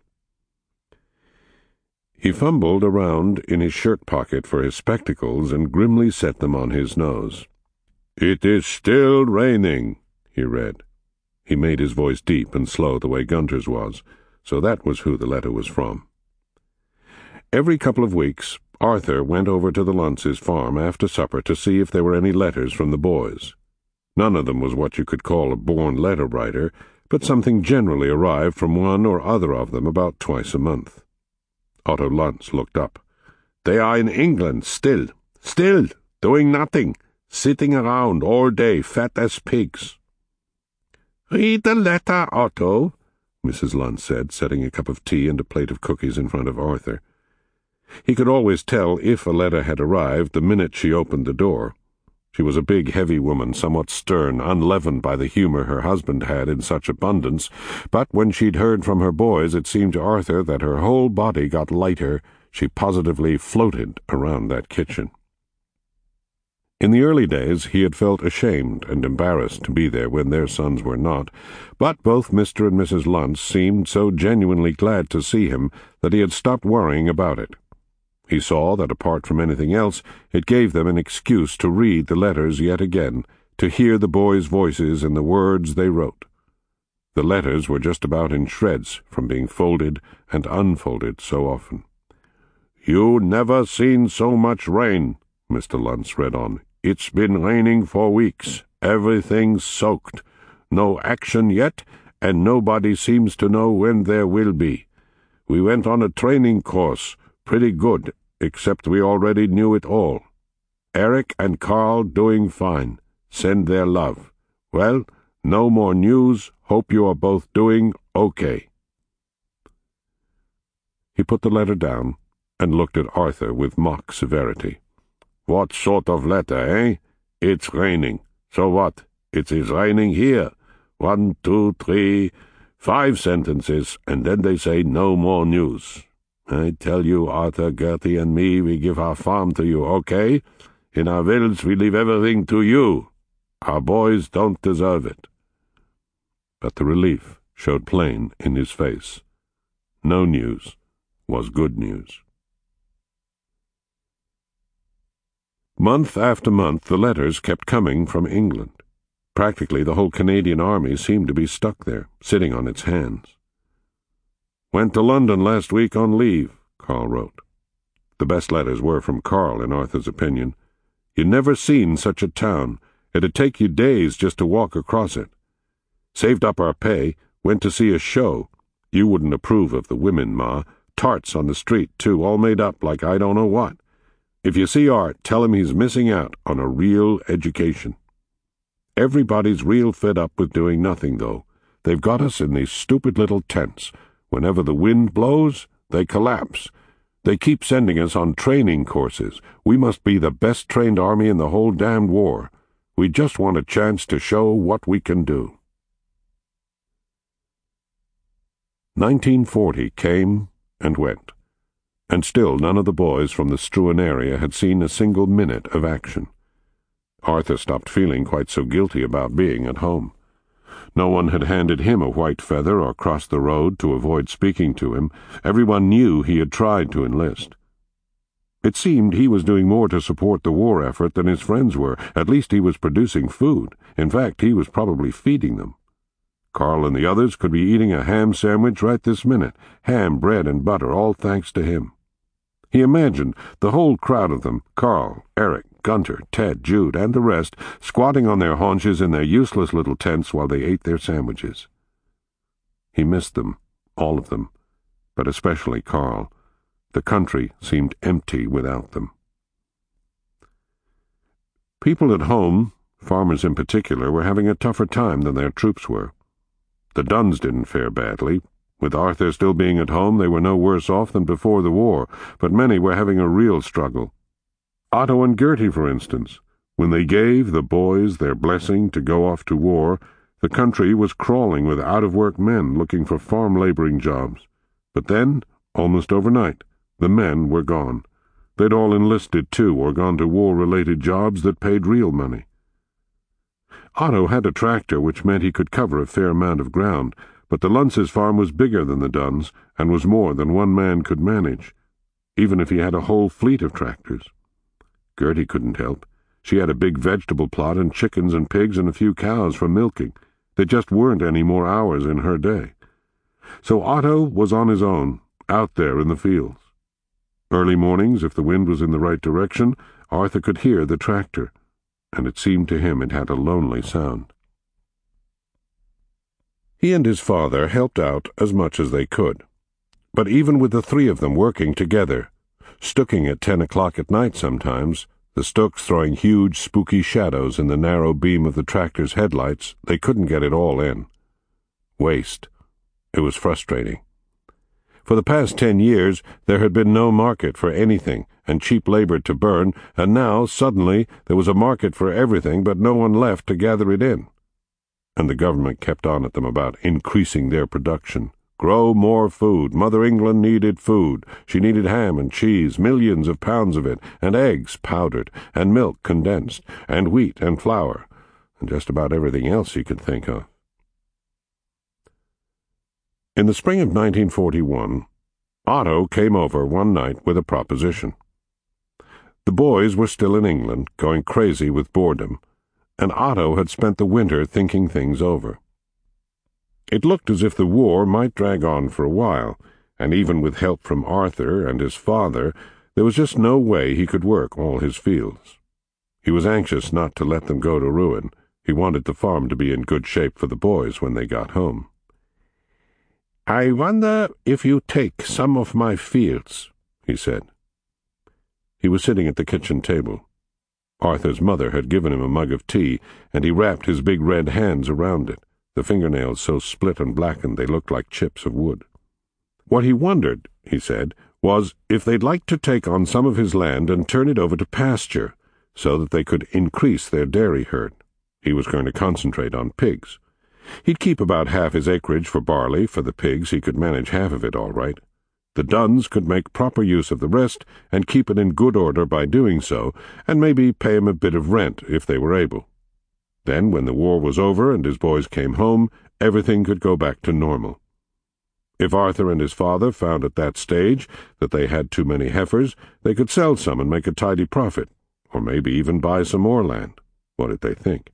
He fumbled around in his shirt pocket for his spectacles and grimly set them on his nose. "It is still raining," he read. He made his voice deep and slow the way Gunter's was, so that was who the letter was from. Every couple of weeks, Arthur went over to the Luntz's farm after supper to see if there were any letters from the boys. None of them was what you could call a born letter-writer, but something generally arrived from one or other of them about twice a month. Otto Luntz looked up. "They are in England still, doing nothing, sitting around all day, fat as pigs." "Read the letter, Otto," Mrs. Luntz said, setting a cup of tea and a plate of cookies in front of Arthur. He could always tell if a letter had arrived the minute she opened the door. She was a big, heavy woman, somewhat stern, unleavened by the humor her husband had in such abundance, but when she'd heard from her boys it seemed to Arthur that her whole body got lighter. She positively floated around that kitchen. In the early days he had felt ashamed and embarrassed to be there when their sons were not, but both Mr. and Mrs. Luntz seemed so genuinely glad to see him that he had stopped worrying about it. He saw that, apart from anything else, it gave them an excuse to read the letters yet again, to hear the boys' voices and the words they wrote. The letters were just about in shreds from being folded and unfolded so often. "You never seen so much rain," Mr. Luntz read on. "It's been raining for weeks. Everything's soaked. No action yet, and nobody seems to know when there will be. We went on a training course. Pretty good, except we already knew it all. Eric and Carl doing fine. Send their love. Well, no more news. Hope you are both doing okay." He put the letter down and looked at Arthur with mock severity. "What sort of letter, eh? It's raining. So what? It is raining here. 1, 2, 3, 5 sentences, and then they say no more news. I tell you, Arthur, Gertie, and me, we give our farm to you, okay? In our wills, we leave everything to you. Our boys don't deserve it." But the relief showed plain in his face. No news was good news. Month after month, the letters kept coming from England. Practically the whole Canadian army seemed to be stuck there, sitting on its hands. "Went to London last week on leave," Carl wrote. The best letters were from Carl, in Arthur's opinion. "You'd never seen such a town. It'd take you days just to walk across it. Saved up our pay, went to see a show. You wouldn't approve of the women, Ma. Tarts on the street, too, all made up like I don't know what. If you see Art, tell him he's missing out on a real education. Everybody's real fed up with doing nothing, though. They've got us in these stupid little tents. Whenever the wind blows, they collapse. They keep sending us on training courses. We must be the best-trained army in the whole damned war. We just want a chance to show what we can do." 1940 came and went, and still none of the boys from the Struan area had seen a single minute of action. Arthur stopped feeling quite so guilty about being at home. No one had handed him a white feather or crossed the road to avoid speaking to him. Everyone knew he had tried to enlist. It seemed he was doing more to support the war effort than his friends were. At least he was producing food. In fact, he was probably feeding them. Carl and the others could be eating a ham sandwich right this minute. Ham, bread, and butter, all thanks to him. He imagined the whole crowd of them, Carl, Eric, Gunter, Ted, Jude, and the rest, squatting on their haunches in their useless little tents while they ate their sandwiches. He missed them, all of them, but especially Carl. The country seemed empty without them. People at home, farmers in particular, were having a tougher time than their troops were. The Dunns didn't fare badly. With Arthur still being at home, they were no worse off than before the war, but many were having a real struggle. Otto and Gertie, for instance. When they gave the boys their blessing to go off to war, the country was crawling with out-of-work men looking for farm laboring jobs. But then, almost overnight, the men were gone. They'd all enlisted, too, or gone to war-related jobs that paid real money. Otto had a tractor, which meant he could cover a fair amount of ground, but the Luntz's farm was bigger than the Dunns, and was more than one man could manage, even if he had a whole fleet of tractors. Gertie couldn't help. She had a big vegetable plot and chickens and pigs and a few cows for milking. There just weren't any more hours in her day. So Otto was on his own, out there in the fields. Early mornings, if the wind was in the right direction, Arthur could hear the tractor, and it seemed to him it had a lonely sound. He and his father helped out as much as they could. But even with the three of them working together, stooking at 10 o'clock at night sometimes, the stooks throwing huge, spooky shadows in the narrow beam of the tractor's headlights, they couldn't get it all in. Waste. It was frustrating. For the past 10 years, there had been no market for anything, and cheap labor to burn, and now, suddenly, there was a market for everything, but no one left to gather it in. And the government kept on at them about increasing their production. Grow more food. Mother England needed food. She needed ham and cheese, millions of pounds of it, and eggs powdered, and milk condensed, and wheat and flour, and just about everything else you could think of. In the spring of 1941, Otto came over one night with a proposition. The boys were still in England, going crazy with boredom, and Otto had spent the winter thinking things over. It looked as if the war might drag on for a while, and even with help from Arthur and his father, there was just no way he could work all his fields. He was anxious not to let them go to ruin. He wanted the farm to be in good shape for the boys when they got home. "I wonder if you take some of my fields," he said. He was sitting at the kitchen table. Arthur's mother had given him a mug of tea, and he wrapped his big red hands around it, the fingernails so split and blackened they looked like chips of wood. What he wondered, he said, was if they'd like to take on some of his land and turn it over to pasture, so that they could increase their dairy herd. He was going to concentrate on pigs. He'd keep about half his acreage for barley. For the pigs, he could manage half of it all right. The Dunns could make proper use of the rest and keep it in good order by doing so, and maybe pay him a bit of rent if they were able. Then, when the war was over and his boys came home, everything could go back to normal. If Arthur and his father found at that stage that they had too many heifers, they could sell some and make a tidy profit, or maybe even buy some more land. What did they think?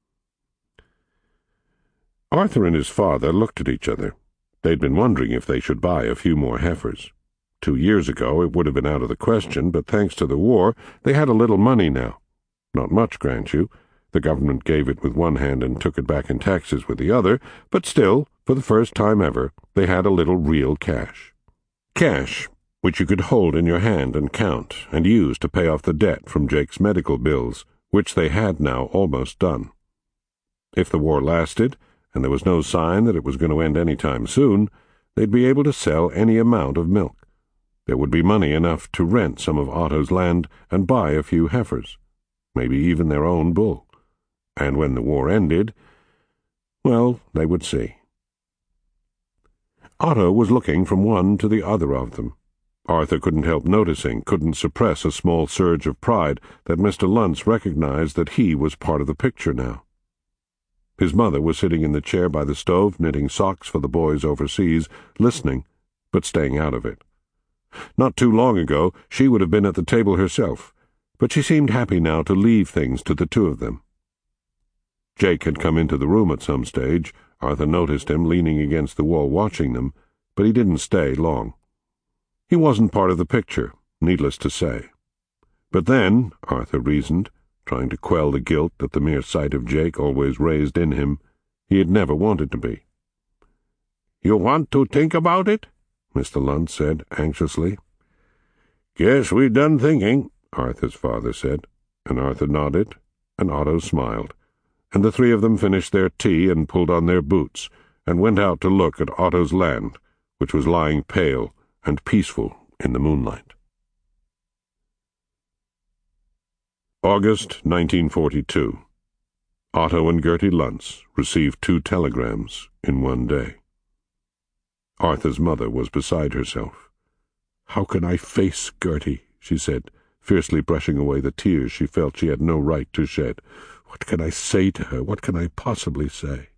Arthur and his father looked at each other. They'd been wondering if they should buy a few more heifers. 2 years ago it would have been out of the question, but thanks to the war, they had a little money now. Not much, grant you. The government gave it with one hand and took it back in taxes with the other, but still, for the first time ever, they had a little real cash. Cash, which you could hold in your hand and count, and use to pay off the debt from Jake's medical bills, which they had now almost done. If the war lasted, and there was no sign that it was going to end any time soon, they'd be able to sell any amount of milk. There would be money enough to rent some of Otto's land and buy a few heifers, maybe even their own bull. And when the war ended, well, they would see. Otto was looking from one to the other of them. Arthur couldn't help noticing, couldn't suppress a small surge of pride that Mr. Luntz recognized that he was part of the picture now. His mother was sitting in the chair by the stove, knitting socks for the boys overseas, listening, but staying out of it. Not too long ago she would have been at the table herself, but she seemed happy now to leave things to the two of them. Jake had come into the room at some stage. Arthur noticed him leaning against the wall watching them, but he didn't stay long. He wasn't part of the picture, needless to say. But then, Arthur reasoned, trying to quell the guilt that the mere sight of Jake always raised in him, he had never wanted to be. "You want to think about it?" Mr. Luntz said anxiously. "Guess we done thinking," Arthur's father said, and Arthur nodded, and Otto smiled, and the three of them finished their tea and pulled on their boots, and went out to look at Otto's land, which was lying pale and peaceful in the moonlight. August 1942. Otto and Gertie Luntz received 2 telegrams in one day. Arthur's mother was beside herself. "How can I face Gertie?" she said, fiercely brushing away the tears she felt she had no right to shed. "What can I say to her? What can I possibly say?"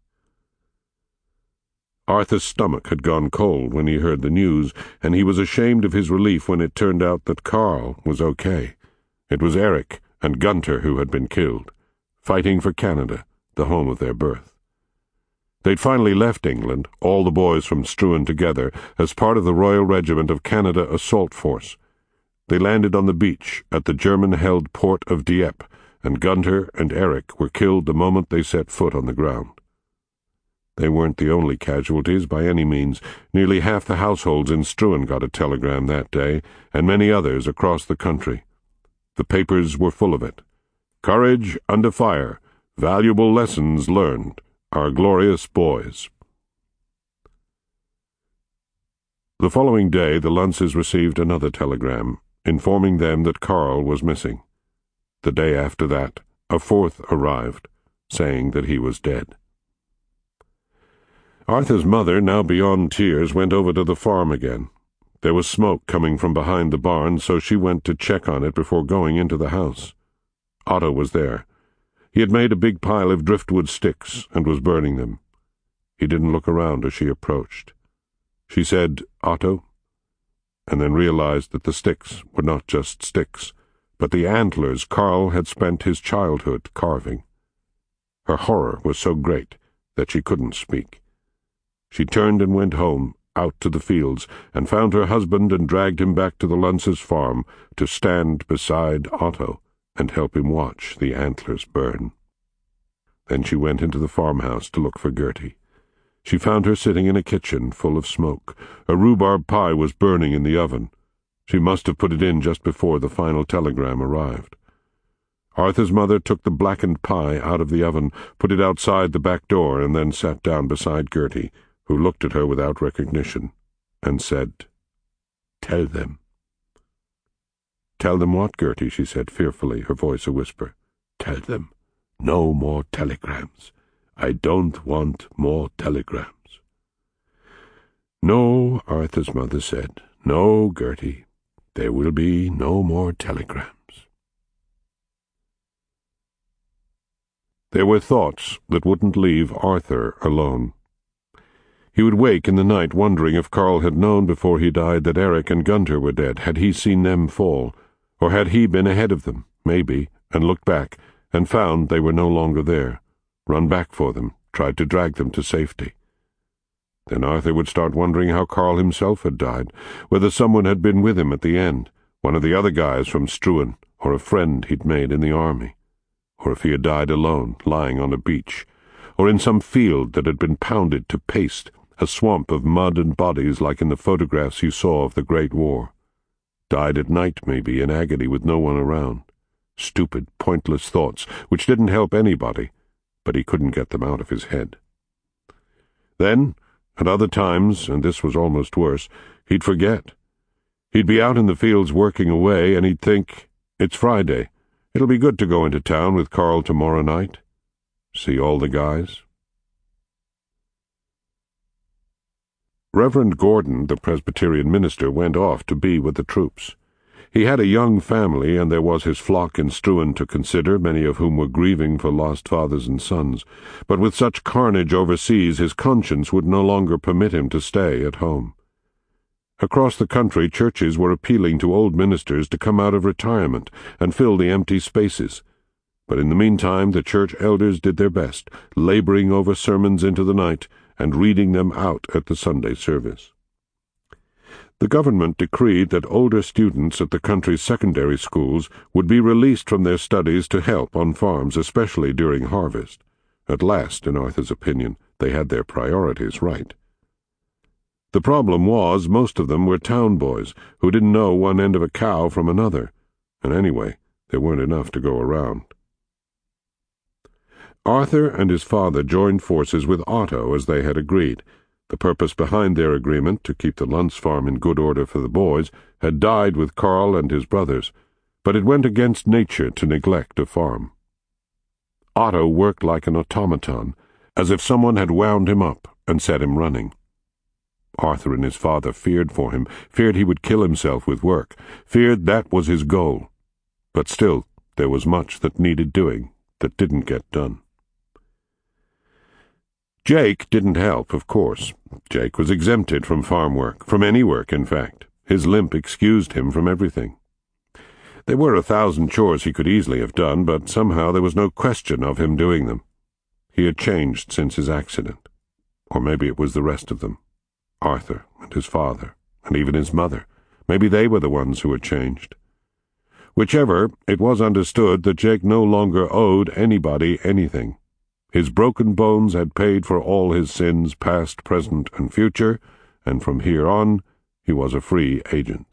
Arthur's stomach had gone cold when he heard the news, and he was ashamed of his relief when it turned out that Carl was okay. It was Eric and Gunter who had been killed, fighting for Canada, the home of their birth. They'd finally left England, all the boys from Struan together, as part of the Royal Regiment of Canada Assault Force. They landed on the beach at the German-held port of Dieppe, and Gunter and Eric were killed the moment they set foot on the ground. They weren't the only casualties by any means. Nearly half the households in Struan got a telegram that day, and many others across the country. The papers were full of it. "Courage under fire. Valuable lessons learned. Our glorious boys." The following day the Luntzes received another telegram, informing them that Carl was missing. The day after that, a 4th arrived, saying that he was dead. Arthur's mother, now beyond tears, went over to the farm again. There was smoke coming from behind the barn, so she went to check on it before going into the house. Otto was there. He had made a big pile of driftwood sticks and was burning them. He didn't look around as she approached. She said, "Otto," and then realized that the sticks were not just sticks, but the antlers Carl had spent his childhood carving. Her horror was so great that she couldn't speak. She turned and went home, out to the fields, and found her husband and dragged him back to the Luntzes' farm to stand beside Otto and help him watch the antlers burn. Then she went into the farmhouse to look for Gertie. She found her sitting in a kitchen full of smoke. A rhubarb pie was burning in the oven. She must have put it in just before the final telegram arrived. Arthur's mother took the blackened pie out of the oven, put it outside the back door, and then sat down beside Gertie, who looked at her without recognition, and said, "Tell them." "Tell them what, Gertie?" she said fearfully, her voice a whisper. "Tell them no more telegrams. I don't want more telegrams." "No," Arthur's mother said. "No, Gertie. There will be no more telegrams." There were thoughts that wouldn't leave Arthur alone. He would wake in the night wondering if Carl had known before he died that Eric and Gunter were dead. Had he seen them fall? Or had he been ahead of them, maybe, and looked back, and found they were no longer there, run back for them, tried to drag them to safety? Then Arthur would start wondering how Carl himself had died, whether someone had been with him at the end, one of the other guys from Struan, or a friend he'd made in the army, or if he had died alone, lying on a beach, or in some field that had been pounded to paste, a swamp of mud and bodies like in the photographs you saw of the Great War. Died at night, maybe, in agony with no one around. Stupid, pointless thoughts, which didn't help anybody, but he couldn't get them out of his head. Then, at other times, and this was almost worse, he'd forget. He'd be out in the fields working away, and he'd think, "It's Friday. It'll be good to go into town with Carl tomorrow night. See all the guys." Reverend Gordon, the Presbyterian minister, went off to be with the troops. He had a young family, and there was his flock in Struan to consider, many of whom were grieving for lost fathers and sons. But with such carnage overseas, his conscience would no longer permit him to stay at home. Across the country, churches were appealing to old ministers to come out of retirement and fill the empty spaces. But in the meantime, the church elders did their best, laboring over sermons into the night and reading them out at the Sunday service. The government decreed that older students at the country's secondary schools would be released from their studies to help on farms, especially during harvest. At last, in Arthur's opinion, they had their priorities right. The problem was most of them were town boys who didn't know one end of a cow from another, and anyway, there weren't enough to go around. Arthur and his father joined forces with Otto as they had agreed. The purpose behind their agreement, to keep the Luntz farm in good order for the boys, had died with Carl and his brothers, but it went against nature to neglect a farm. Otto worked like an automaton, as if someone had wound him up and set him running. Arthur and his father feared for him, feared he would kill himself with work, feared that was his goal. But still, there was much that needed doing that didn't get done. Jake didn't help, of course. Jake was exempted from farm work, from any work, in fact. His limp excused him from everything. There were 1,000 chores he could easily have done, but somehow there was no question of him doing them. He had changed since his accident. Or maybe it was the rest of them. Arthur and his father, and even his mother. Maybe they were the ones who had changed. Whichever, it was understood that Jake no longer owed anybody anything. His broken bones had paid for all his sins, past, present, and future, and from here on, he was a free agent.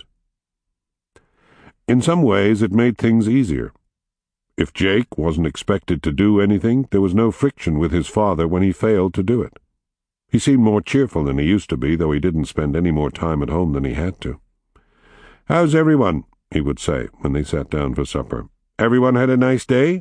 In some ways, it made things easier. If Jake wasn't expected to do anything, there was no friction with his father when he failed to do it. He seemed more cheerful than he used to be, though he didn't spend any more time at home than he had to. "How's everyone?" he would say when they sat down for supper. "Everyone had a nice day?"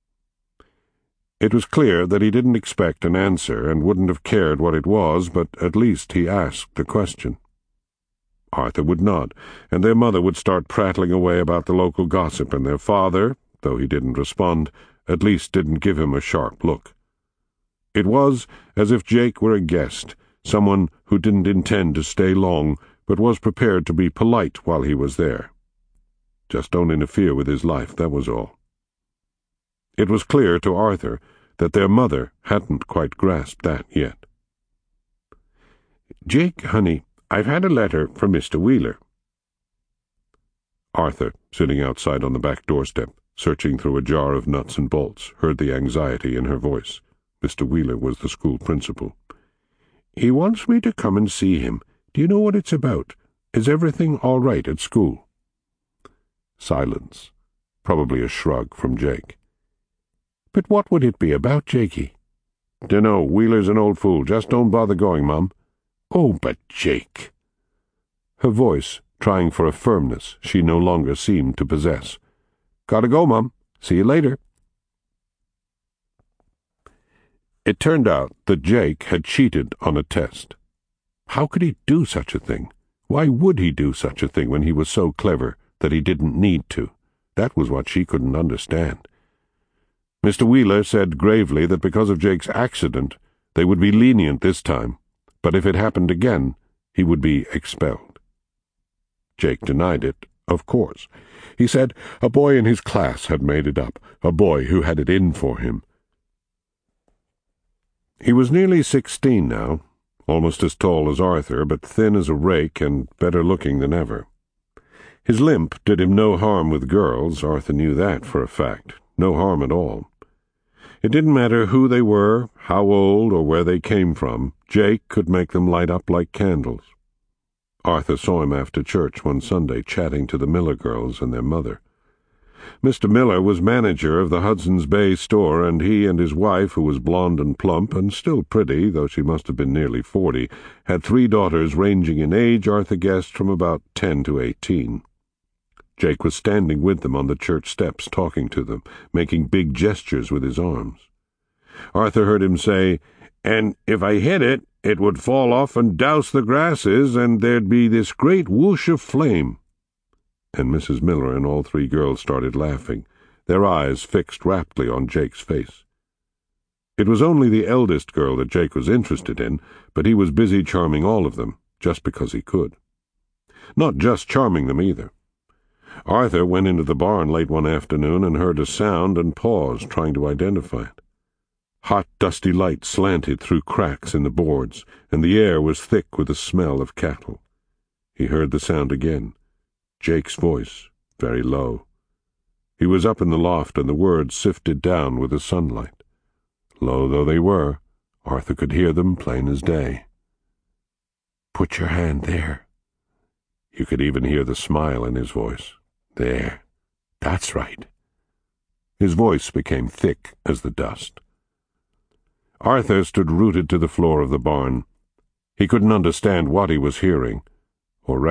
It was clear that he didn't expect an answer and wouldn't have cared what it was, but at least he asked the question. Arthur would nod, and their mother would start prattling away about the local gossip, and their father, though he didn't respond, at least didn't give him a sharp look. It was as if Jake were a guest, someone who didn't intend to stay long, but was prepared to be polite while he was there. Just don't interfere with his life, that was all. It was clear to Arthur that their mother hadn't quite grasped that yet. "Jake, honey, I've had a letter from Mr. Wheeler." Arthur, sitting outside on the back doorstep, searching through a jar of nuts and bolts, heard the anxiety in her voice. Mr. Wheeler was the school principal. "He wants me to come and see him. Do you know what it's about? Is everything all right at school?" Silence. Probably a shrug from Jake. "But what would it be about, Jakey?" "Dunno. Wheeler's an old fool. Just don't bother going, Mum." "Oh, but Jake—" Her voice, trying for a firmness she no longer seemed to possess. "Gotta go, Mum. See you later." It turned out that Jake had cheated on a test. How could he do such a thing? Why would he do such a thing when he was so clever that he didn't need to? That was what she couldn't understand. Mr. Wheeler said gravely that because of Jake's accident, they would be lenient this time, but if it happened again, he would be expelled. Jake denied it, of course. He said a boy in his class had made it up, a boy who had it in for him. He was nearly 16 now, almost as tall as Arthur, but thin as a rake and better looking than ever. His limp did him no harm with girls, Arthur knew that for a fact, no harm at all. It didn't matter who they were, how old, or where they came from, Jake could make them light up like candles. Arthur saw him after church one Sunday chatting to the Miller girls and their mother. Mr. Miller was manager of the Hudson's Bay store, and he and his wife, who was blonde and plump and still pretty, though she must have been nearly 40, had 3 daughters ranging in age, Arthur guessed, from about 10 to 18. Jake was standing with them on the church steps, talking to them, making big gestures with his arms. Arthur heard him say, "And if I hit it, it would fall off and douse the grasses, and there'd be this great whoosh of flame." And Mrs. Miller and all 3 girls started laughing, their eyes fixed raptly on Jake's face. It was only the eldest girl that Jake was interested in, but he was busy charming all of them, just because he could. Not just charming them, either. Arthur went into the barn late one afternoon and heard a sound and paused, trying to identify it. Hot, dusty light slanted through cracks in the boards, and the air was thick with the smell of cattle. He heard the sound again. Jake's voice, very low. He was up in the loft, and the words sifted down with the sunlight. Low though they were, Arthur could hear them plain as day. "Put your hand there." You could even hear the smile in his voice. "There. That's right." His voice became thick as the dust. Arthur stood rooted to the floor of the barn. He couldn't understand what he was hearing,